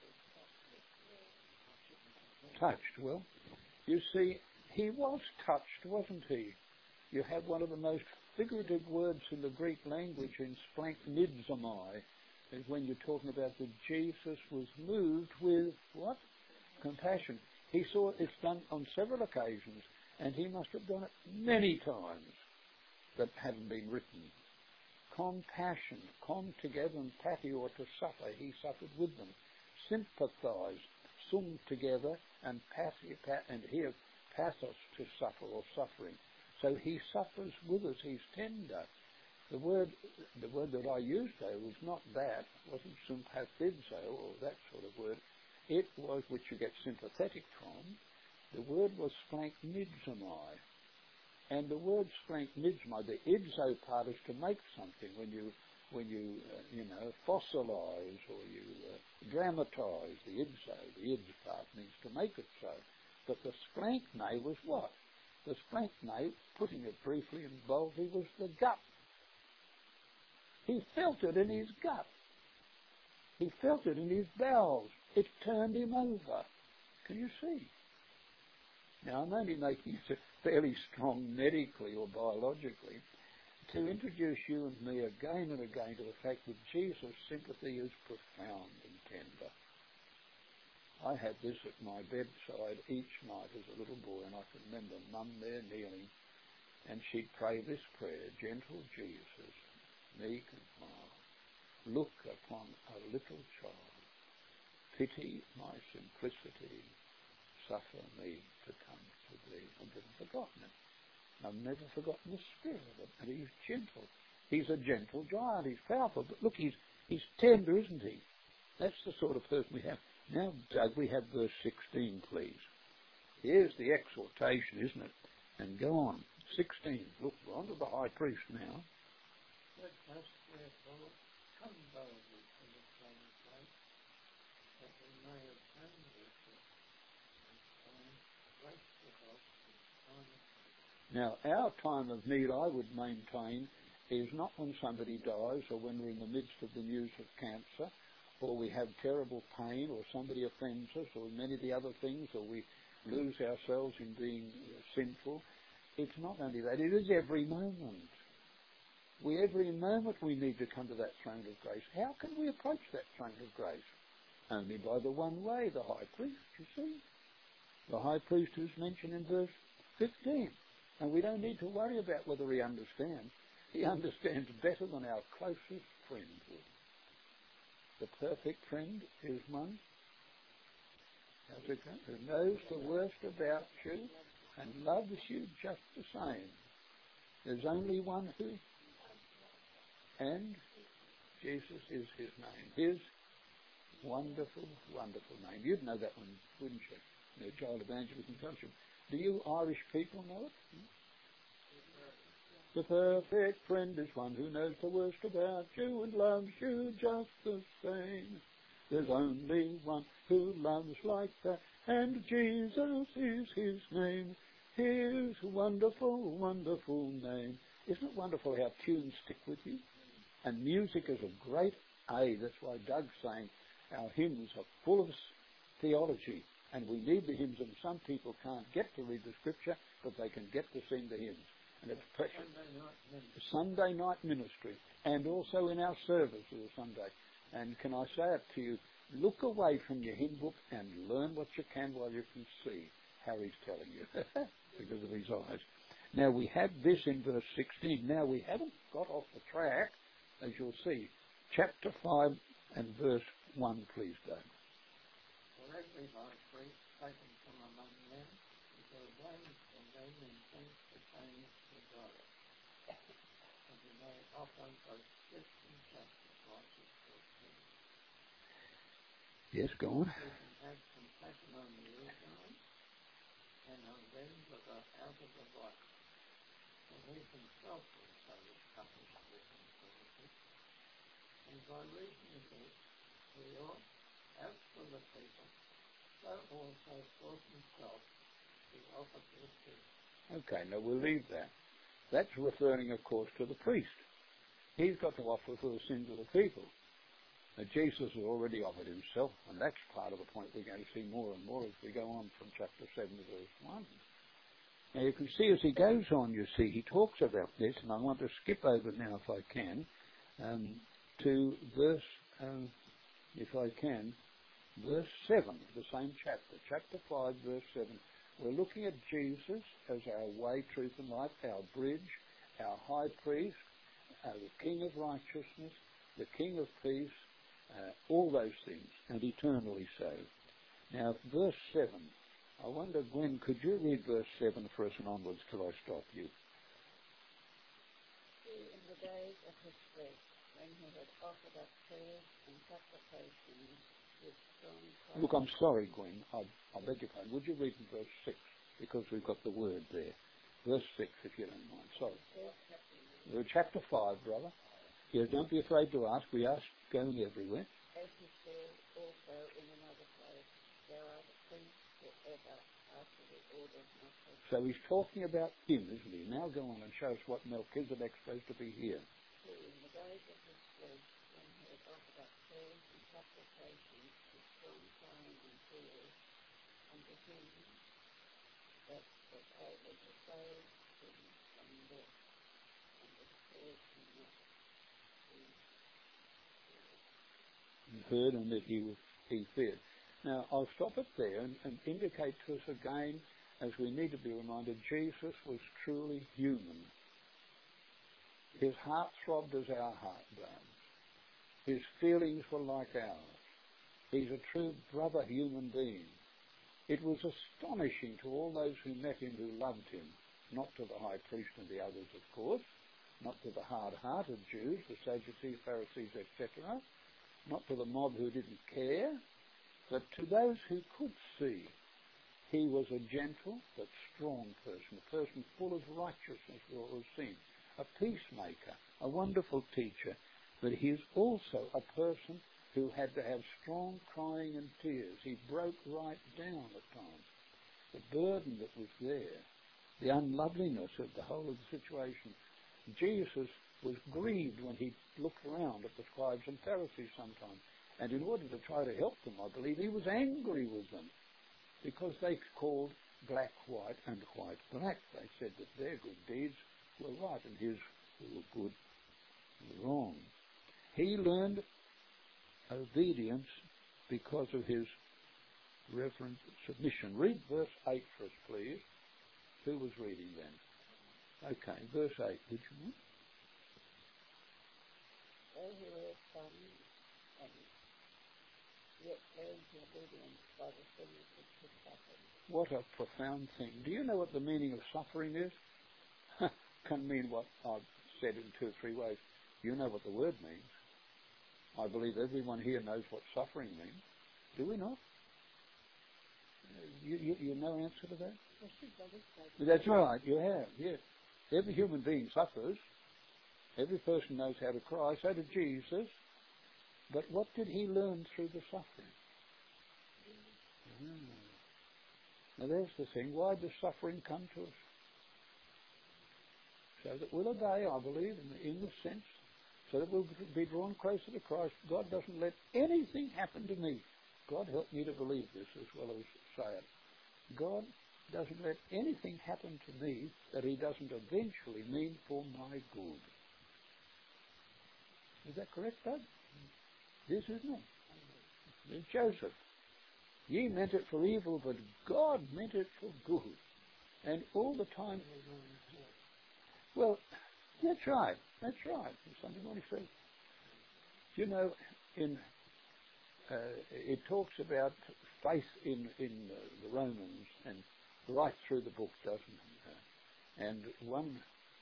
touched. Well, you see, he was touched, wasn't he? You have one of the most figurative words in the Greek language in splanchnizomai, is when you're talking about that Jesus was moved with what? Compassion. He saw it's done on several occasions, and he must have done it many times that hadn't been written. Compassion, com together and patio to suffer, he suffered with them. Sympathize, sum together, and and here pathos to suffer or suffering. So he suffers with us, he's tender. The word that I used though was not that, wasn't sympathizo or that sort of word. It was, which you get sympathetic from, the word was splanchnizomai. And the word splanchnizomai, the idzo part is to make something when you fossilize or you dramatize the idzo. The ids part means to make it so. But the splanchne was what? The splanchne, putting it briefly and boldly, was the gut. He felt it in his gut. He felt it in his bowels. It turned him over. Can you see? Now, I'm only making it fairly strong medically or biologically to introduce you and me again and again to the fact that Jesus' sympathy is profound and tender. I had this at my bedside each night as a little boy, and I can remember Mum there kneeling, and she'd pray this prayer: Gentle Jesus, meek and mild, look upon a little child, pity my simplicity, suffer me to come to thee. I've never forgotten it. I've never forgotten the spirit of it. And he's gentle. He's a gentle giant. He's powerful. But look, he's tender, isn't he? That's the sort of person we have. Now, Doug, we have verse 16, please. Here's the exhortation, isn't it? And go on. 16. Look, we're on to the high priest now. Let us therefore come boldly to the throne of grace, that we may obtain mercy and find grace to help in time of need. Now, our time of need, I would maintain, is not when somebody dies or when we're in the midst of the news of cancer, or we have terrible pain, or somebody offends us, or many of the other things, or we lose ourselves in being sinful. It's not only that, it is every moment. Every moment we need to come to that throne of grace. How can we approach that throne of grace? Only by the one way, the high priest, you see. The high priest who's mentioned in verse 15. And we don't need to worry about whether he understands. He understands better than our closest friend would. The perfect friend is one who knows the worst about you and loves you just the same. There's only one who, and Jesus is his name. His wonderful, wonderful name. You'd know that one, wouldn't you? No child evangelism fellowship. Do you Irish people know it? The perfect friend is one who knows the worst about you and loves you just the same. There's only one who loves like that, and Jesus is his name. His wonderful, wonderful name. Isn't it wonderful how tunes stick with you? And music is a great aid. That's why Doug's saying our hymns are full of theology, and we need the hymns, and some people can't get to read the scripture, but they can get to sing the hymns. And it's precious. Sunday night ministry, and also in our service of the Sunday. And can I say it to you, Look away from your hymn book and learn what you can while you can see how he's telling you because of his eyes. Now we have this in verse 16. Now we haven't got off the track, as you'll see. Chapter 5 and verse 1, please, Doug. For every high priest taken from among men is ordained from them in things pertaining to God, and he may offer both strict and sacrifices for sin. Yes, go on. He can have compassion on the evildoers and on them that are out of the way, for he himself also accomplished this infirmity, and by reason of this he ought, as for the people, so also for himself he offered his sin. Okay, now we'll leave that. That's referring, of course, to the priest. He's got to offer for the sins of the people. Now, Jesus has already offered himself, and that's part of the point we're going to see more and more as we go on from chapter 7 to verse 1. Now, you can see as he goes on, you see, he talks about this, and I want to skip over now, if I can, to verse, if I can, verse 7, the same chapter, chapter 5, verse 7. We're looking at Jesus as our way, truth, and life, our bridge, our high priest, the King of righteousness, the King of peace, all those things, and eternally so. Now, verse 7, I wonder, Gwen, could you read verse 7 for us and onwards till I stop you? In the days of his flesh, when he had offered up prayers and supplications with strong cries. Look, I'm sorry, Gwen, I beg your pardon. Would you read in verse 6? Because we've got the word there. Verse 6, if you don't mind. Sorry. Chapter 5, brother. Yeah, don't be afraid to ask. We ask going everywhere. As he said also in another place, there are the priests forever after the order of Melchizedek. So he's talking about him, isn't he? Now go on and show us what Melchizedek's supposed to be here. Who in the days of his flesh, when he had offered up prayers and supplications with strong crying and tears unto him that was able to save him from death, and was spared him not. Heard and that he feared. Now, I'll stop it there and indicate to us again, as we need to be reminded, Jesus was truly human. His heart throbbed as our heart does. His feelings were like ours. He's a true brother human being. It was astonishing to all those who met him who loved him, not to the high priest and the others, of course, not to the hard-hearted Jews, the Sadducees, Pharisees, etc., not to the mob who didn't care, but to those who could see. He was a gentle but strong person, a person full of righteousness, we all have seen, a peacemaker, a wonderful teacher, but he is also a person who had to have strong crying and tears. He broke right down at times. The burden that was there, the unloveliness of the whole of the situation. Jesus was grieved when he looked around at the scribes and Pharisees sometimes. And in order to try to help them, I believe, he was angry with them because they called black white and white black. They said that their good deeds were right and his who were good were wrong. He learned obedience because of his reverent submission. Read verse 8 for us, please. Who was reading then? Okay, verse 8, would you mind? Though he was son, and yet learned to obedience by the things which he suffered. What a profound thing. Do you know what the meaning of suffering is? Can mean what I've said in 2 or 3 ways. You know what the word means. I believe everyone here knows what suffering means. Do we not? You know answer to that? That's right, you have, yes. Every human being suffers. Every person knows how to cry. So did Jesus. But what did he learn through the suffering? Now there's the thing. Why does suffering come to us? So that we'll obey, I believe, in the sense, so that we'll be drawn closer to Christ. God doesn't let anything happen to me. God help me to believe this as well as say it. God doesn't let anything happen to me that he doesn't eventually mean for my good. Is that correct, Doug? This isn't it. Joseph. Ye meant it for evil, but God meant it for good. And all the time, well, that's right. That's right. There's something I want to say. You know, it talks about faith in the Romans and right through the book, doesn't it? And one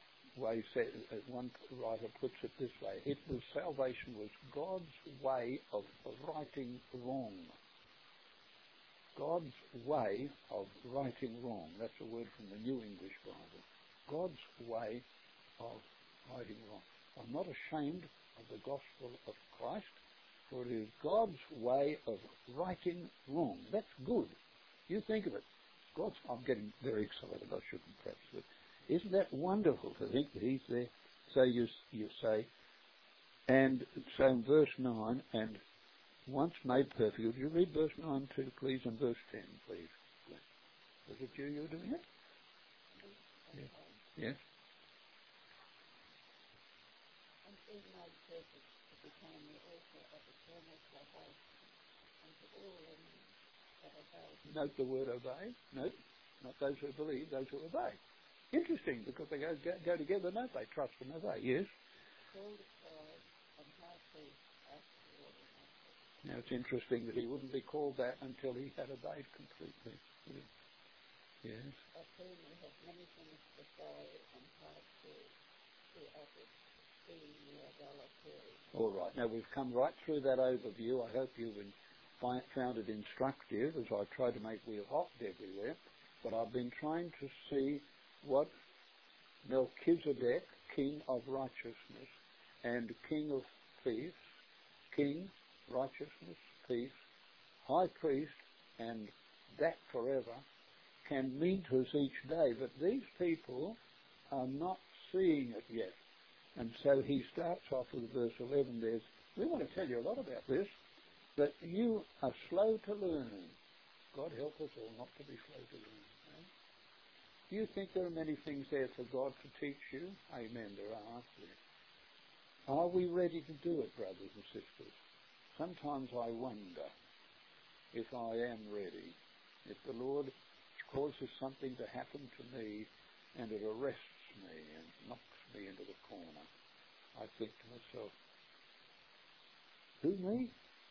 writer puts it this way: salvation was God's way of righting wrong. God's way of righting wrong. That's a word from the New English Bible. God's way of righting wrong. I'm not ashamed of the gospel of Christ, for it is God's way of righting wrong. That's good. You think of it. I'm getting very excited. I shouldn't perhaps, but isn't that wonderful to think that He's there? So you say, and so in verse 9, and once made perfect. Would you read verse 9 too, please, and verse 10, please? Was it you're doing it? Yes. And being made perfect, it became the author of eternal salvation unto all them that obey. Note the word obey. Note, not those who believe, those who obey. Interesting, because they go together, don't they? Trust and obey, yes? Called of God and high priest after the order of Moses. Now it's interesting that he wouldn't be called that until he had obeyed completely. Yes. Of whom we have many things to say and hard to others, being the idolatry. All right. Now we've come right through that overview. I hope you've found it instructive, as I tried to make we hopped everywhere. But I've been trying to see what Melchizedek, king of righteousness and king of peace, king, righteousness, peace, high priest, and that forever, can mean to us each day. But these people are not seeing it yet. And so he starts off with verse 11. We want to tell you a lot about this, that you are slow to learn. God help us all not to be slow to learn. Do you think there are many things there for God to teach you? Amen, there are, aren't there? Are we ready to do it, brothers and sisters? Sometimes I wonder if I am ready, if the Lord causes something to happen to me and it arrests me and knocks me into the corner. I think to myself, who, me?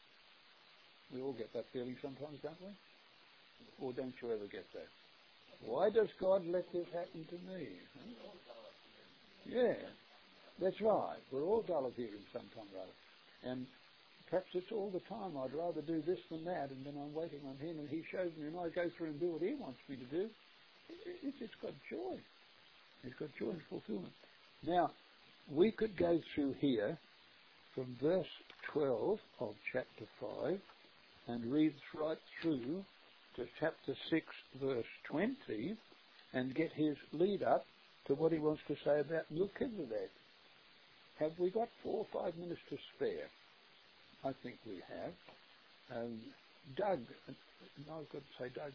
We all get that feeling sometimes, don't we? Or don't you ever get that? Why does God let this happen to me? Huh? Yeah, that's right. We're all dull of hearing sometime or other. And perhaps it's all the time. I'd rather do this than that, and then I'm waiting on Him, and He shows me, and I go through and do what He wants me to do. It's got joy. It's got joy and fulfillment. Now, we could go through here from verse 12 of chapter 5 and read right through to chapter 6, verse 20, and get his lead up to what he wants to say about Melchizedek. Have we got 4 or 5 minutes to spare? I think we have. Doug, no, I've got to say Doug,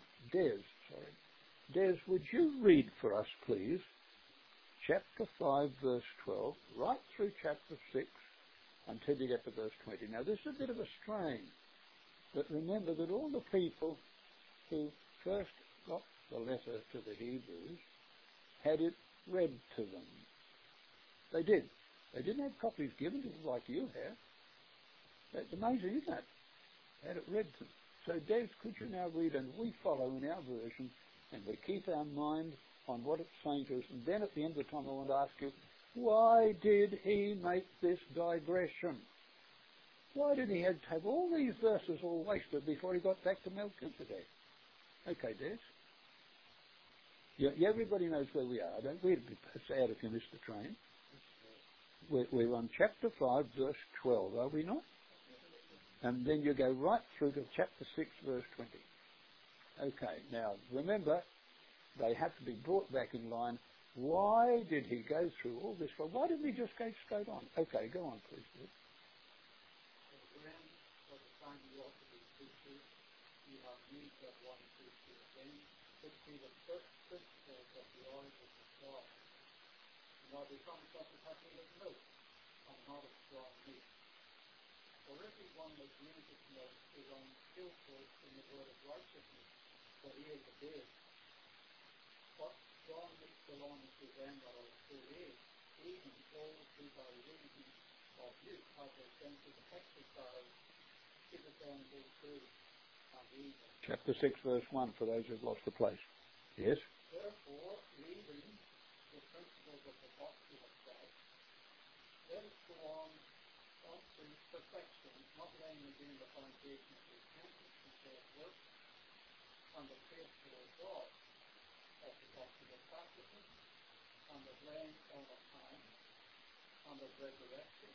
Des, would you read for us, please, chapter 5, verse 12, right through chapter 6, until you get to verse 20. Now, this is a bit of a strain, but remember that all the people who first got the letter to the Hebrews had it read to them. They did. They didn't have copies given to them like you have. That's amazing, isn't it? They had it read to them. So, Des, could you now read, and we follow in our version, and we keep our mind on what it's saying to us, and then at the end of the time I want to ask you, why did he make this digression? Why did he have to have all these verses all wasted before he got back to Melchizedek? Okay, Des. Yeah, everybody knows where we are, don't we? It'd be sad if you missed the train. We're on chapter 5, verse 12, are we not? And then you go right through to chapter 6, verse 20. Okay, now remember, they have to be brought back in line. Why did he go through all this? Well, why didn't he just go straight on? Okay, go on, please. You have need of one priesthood again, which be the first principles of the origin of God. Now they promise us to have made of milk and not of strong meat. For everyone that uses milk is unskillful in the word of righteousness, for he is a babe. But strong meat belongs to them that are full age, even those who by reason of youth have their senses exercised, give it them both good and evil. Chapter 6, verse 1, for those who've lost the place. Yes? Therefore, leaving the principles of the gospel of Christ, let us go on unto perfection, not laying again the foundation of repentance and faith works, and the faith toward God, of the gospel of baptism, and of laying on of hands, and of resurrection,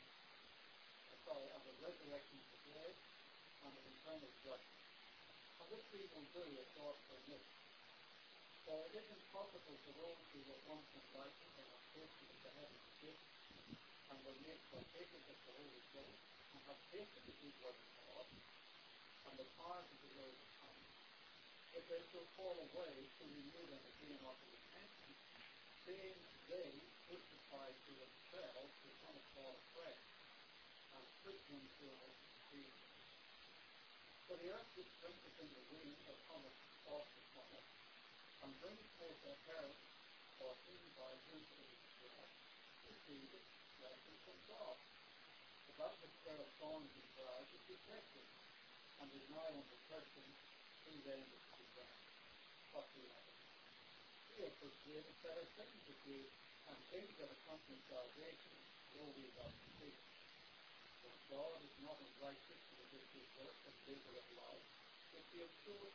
and of resurrection of the dead, and of eternal judgment. And this we will do if God permits. For it is impossible for those who were once enlightened and have tasted of the heavenly gift, and were made partakers of the Holy Ghost, and have tasted the good word of God, and the powers of the word of time, if they shall fall away, to renew them again unto repentance, seeing they crucified to themselves the Son of God afresh, and put him to an open season. For the earth which drinketh in the wind that cometh off upon it, and brings forth a herb, or him by whom it is blessed, receiveth blessing from God. But that which beareth thorns and briars is rejected, and is nigh unto person, who then is to be burned. But beloved, we are persuaded that our things are good, and things that accompany salvation, though we thus speak. For God is not unrighteous to the good work and labour of life, which he has showed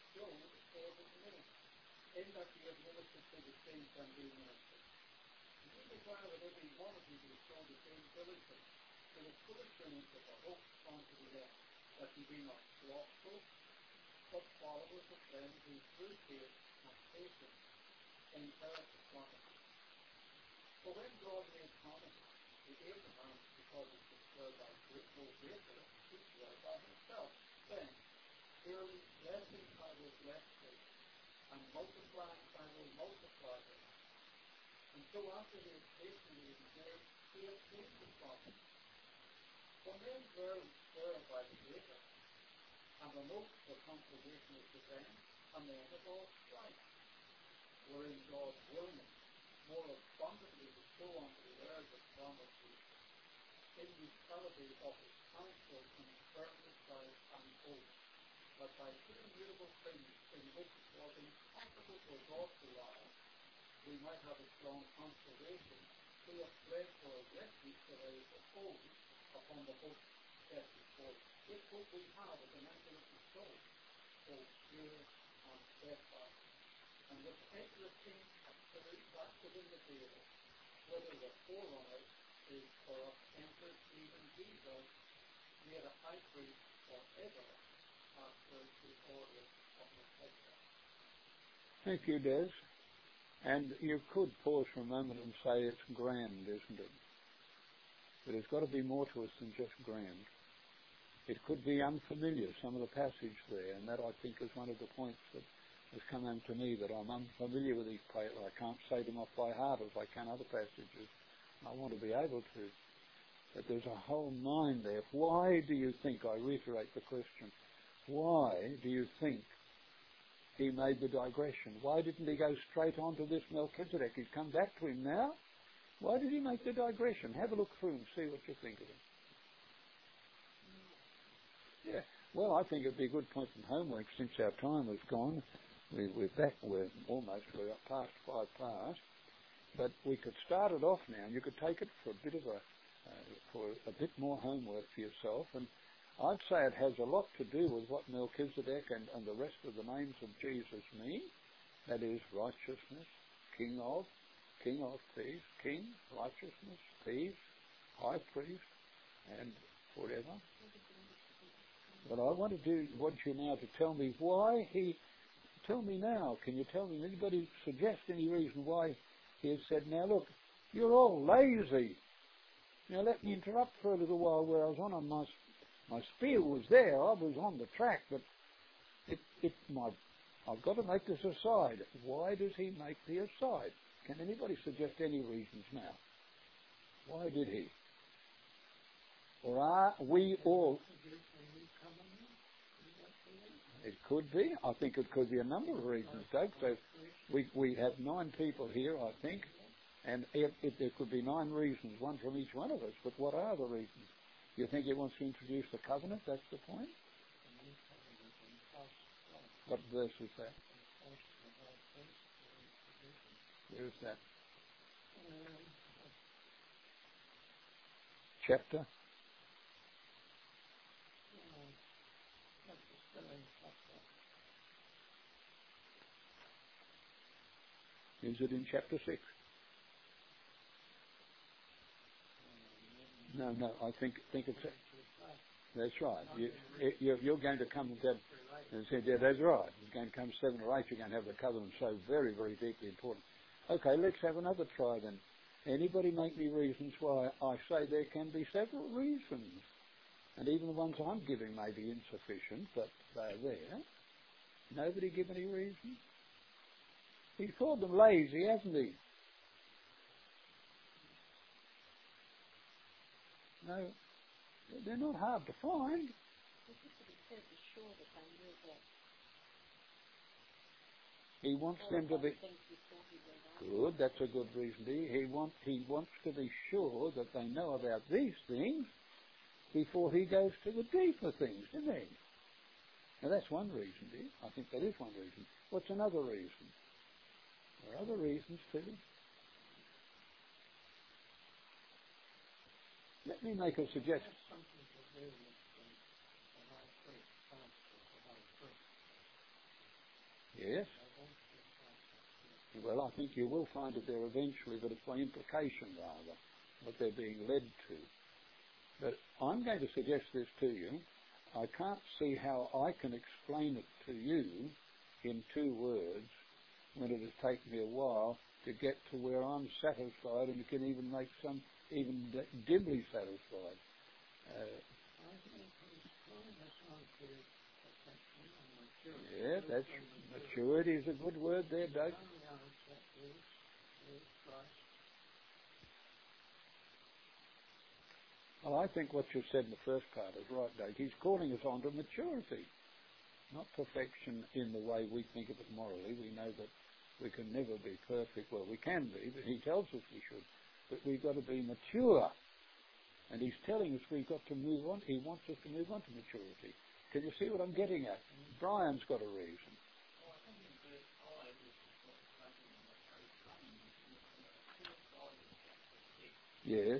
for his name, in that he has ministered to the saints and do minister. And we desire that every one of you will show the same diligence to the full assurance of the hope unto the end, that ye be not slothful, but followers of them who through faith and patience inherit the promises. For when God made promises to Abraham, because he could swear by no greater, he swore by himself, saying, surely blessing I will bless thee, and multiplying I will multiply thee. And so after he had patiently endured, he obtained the promise. For men swear by the greater, and an oath for confirmation is to them, and then of all strife, wherein God willingly more abundantly to show unto the heirs of promise in the utility of his counsel and firmness by an oath, that by two immutable things in which it was impossible for God to lie, we might have a strong consolation, who have fled for a refuge that is opposed upon the hope set before us. This hope we have is an anchor of the soul, both pure and steadfast, and which everything that within the veil, whether the forerunner is for us entered, even Jesus, made a high priest forever after the order of Melchizedek. Thank you, Des. And you could pause for a moment and say it's grand, isn't it? But it's got to be more to us than just grand. It could be unfamiliar, some of the passage there, and that I think is one of the points that has come home to me, that I'm unfamiliar with these passages. I can't say them off by heart as I can other passages. I want to be able to. But there's a whole mind there. Why do you think, I reiterate the question, why do you think he made the digression? Why didn't he go straight on to this Melchizedek? He's come back to him now. Why did he make the digression? Have a look through and see what you think of him. Yeah, well, I think it'd be a good point from homework since our time has gone. We're past 5 past. But we could start it off now, and you could take it for a bit more homework for yourself. And I'd say it has a lot to do with what Melchizedek and the rest of the names of Jesus mean. That is righteousness, king of peace, king, righteousness, peace, high priest, and whatever. But I want you now to tell me why tell me now, can you tell me, anybody suggest any reason why he has said, now look, you're all lazy. Now let me interrupt for a little while where I was on my spiel was there, I was on the track, but I've got to make this aside. Why does he make the aside? Can anybody suggest any reasons now? Why did he? Or are we all... It could be. I think it could be a number of reasons, Doug. So we have 9 people here, I think, and if there could be 9 reasons, one from each one of us. But what are the reasons? You think he wants to introduce the covenant? That's the point? What verse is that? Where is that? Chapter? Is it in chapter 6? No, I think it's... That's right. You're going to come and say, yeah, that's right. You're going to come 7 or 8, you're going to have the covenant so very, very deeply important. Okay, let's have another try then. Anybody make me reasons why I say there can be several reasons? And even the ones I'm giving may be insufficient, but they're there. Nobody give any reasons? He's called them lazy, hasn't he? No, they're not hard to find. He wants them to be... Good, that's a good reason. He wants to be sure that they know about these things before he goes to the deeper things, isn't he? Now that's one reason, dear. I think that is one reason. What's another reason? There are other reasons too. Let me make a suggestion. Yes. Well, I think you will find it there eventually, but it's by implication rather, what they're being led to. But I'm going to suggest this to you. I can't see how I can explain it to you in 2 words when it has taken me a while to get to where I'm satisfied and can even make some even dimly satisfied. Yeah, that's maturity is a good word there, Doug. Well, I think what you said in the first part is right, Doug. He's calling us on to maturity, not perfection in the way we think of it morally. We know that we can never be perfect. Well, we can be, but he tells us we should. But we've got to be mature. And he's telling us we've got to move on. He wants us to move on to maturity. Can you see what I'm getting at? Brian's got a reason. Yes.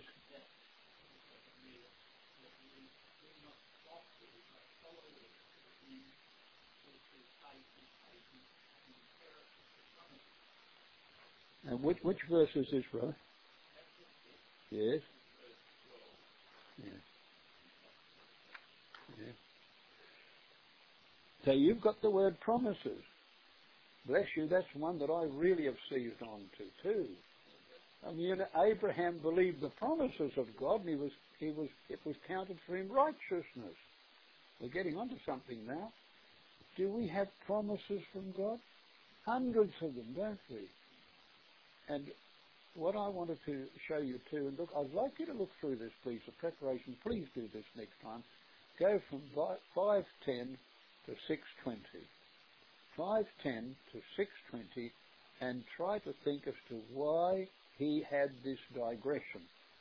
And which verse is this, brother? Yes. Yeah. Yeah. So you've got the word promises. Bless you, that's one that I really have seized on to too. I mean, Abraham believed the promises of God, and it was counted for him righteousness. We're getting onto something now. Do we have promises from God? Hundreds of them, don't we? And what I wanted to show you too, and look, I'd like you to look through this, please, the preparation. Please do this next time. Go from 5:10 to 6:20. 5:10 to 6:20, and try to think as to why he had this digression.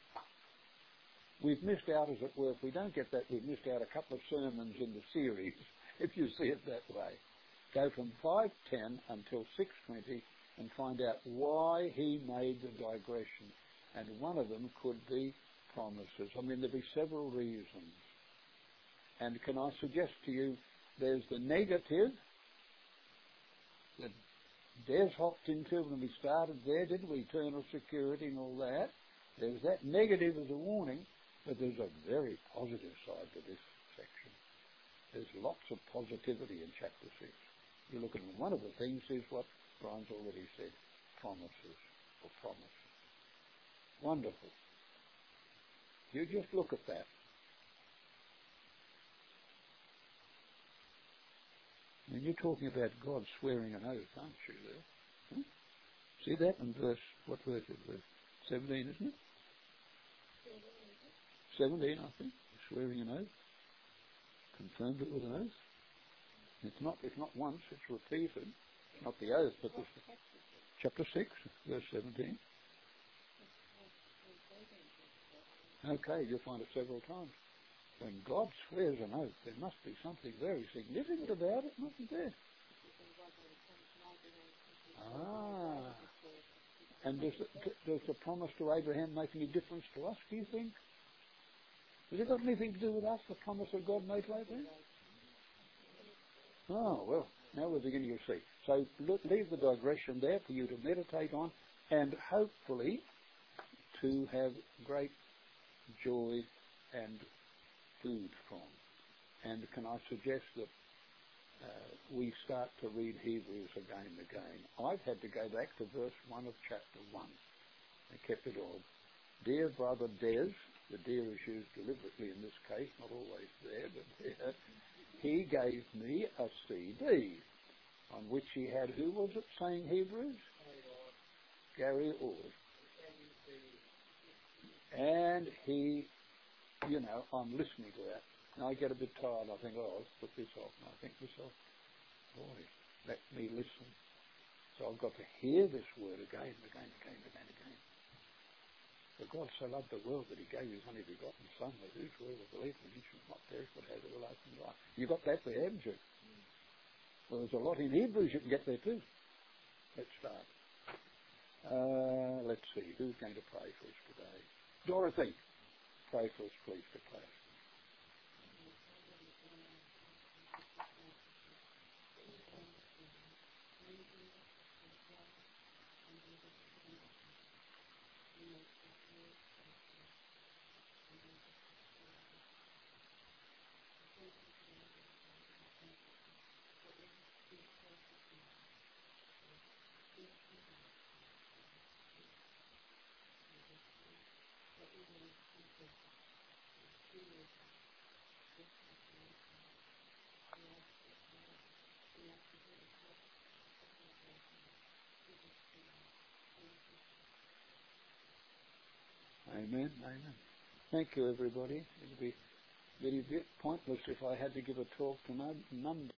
We've missed out, as it were. If we don't get that, we've missed out a couple of sermons in the series, if you see it that way. Go from 5:10 until 6:20 and find out why he made the digression. And one of them could be promises. I mean, there'll be several reasons. And can I suggest to you, there's the negative that Des hopped into when we started there, didn't we? Eternal security and all that. There's that negative as a warning, but there's a very positive side to this section. There's lots of positivity in chapter 6. You look at one of the things is what Brian's already said, promises or promises. Wonderful. You just look at that. I mean, you're talking about God swearing an oath, aren't you, there? Hmm? See that in what verse is it? 17, isn't it? 17, I think. swearing an oath. Confirmed it with an oath. It's not once, it's repeated. Not the oath, but the chapter 6, verse 17. Okay, you'll find it several times. When God swears an oath, there must be something very significant about it, mustn't there? Ah. And does the promise to Abraham make any difference to us, do you think? Has it got anything to do with us, the promise that God made to Abraham? Oh, well, now we're beginning to see. So leave the digression there for you to meditate on and hopefully to have great joy and food from. And can I suggest that we start to read Hebrews again and again. I've had to go back to verse 1 of chapter 1. I kept it all. Dear brother Des, the dear is used deliberately in this case, not always there, but there, he gave me a CD on which he had, who was it saying Hebrews? Gary Ord. And he, I'm listening to that. And I get a bit tired. I think, I'll put this off. And I think to myself, boy, let me listen. So I've got to hear this word again and again and again and again and again. For God so loved the world that he gave his only begotten Son, that whosoever believes in him should not perish but have everlasting life. You got that there, haven't you? Well, there's a lot in Hebrews you can get there too. Let's start. Let's see, who's going to pray for us today? Dorothy, pray for us, please, for class. Amen, amen. Thank you, everybody. It would be very bit pointless if I had to give a talk to none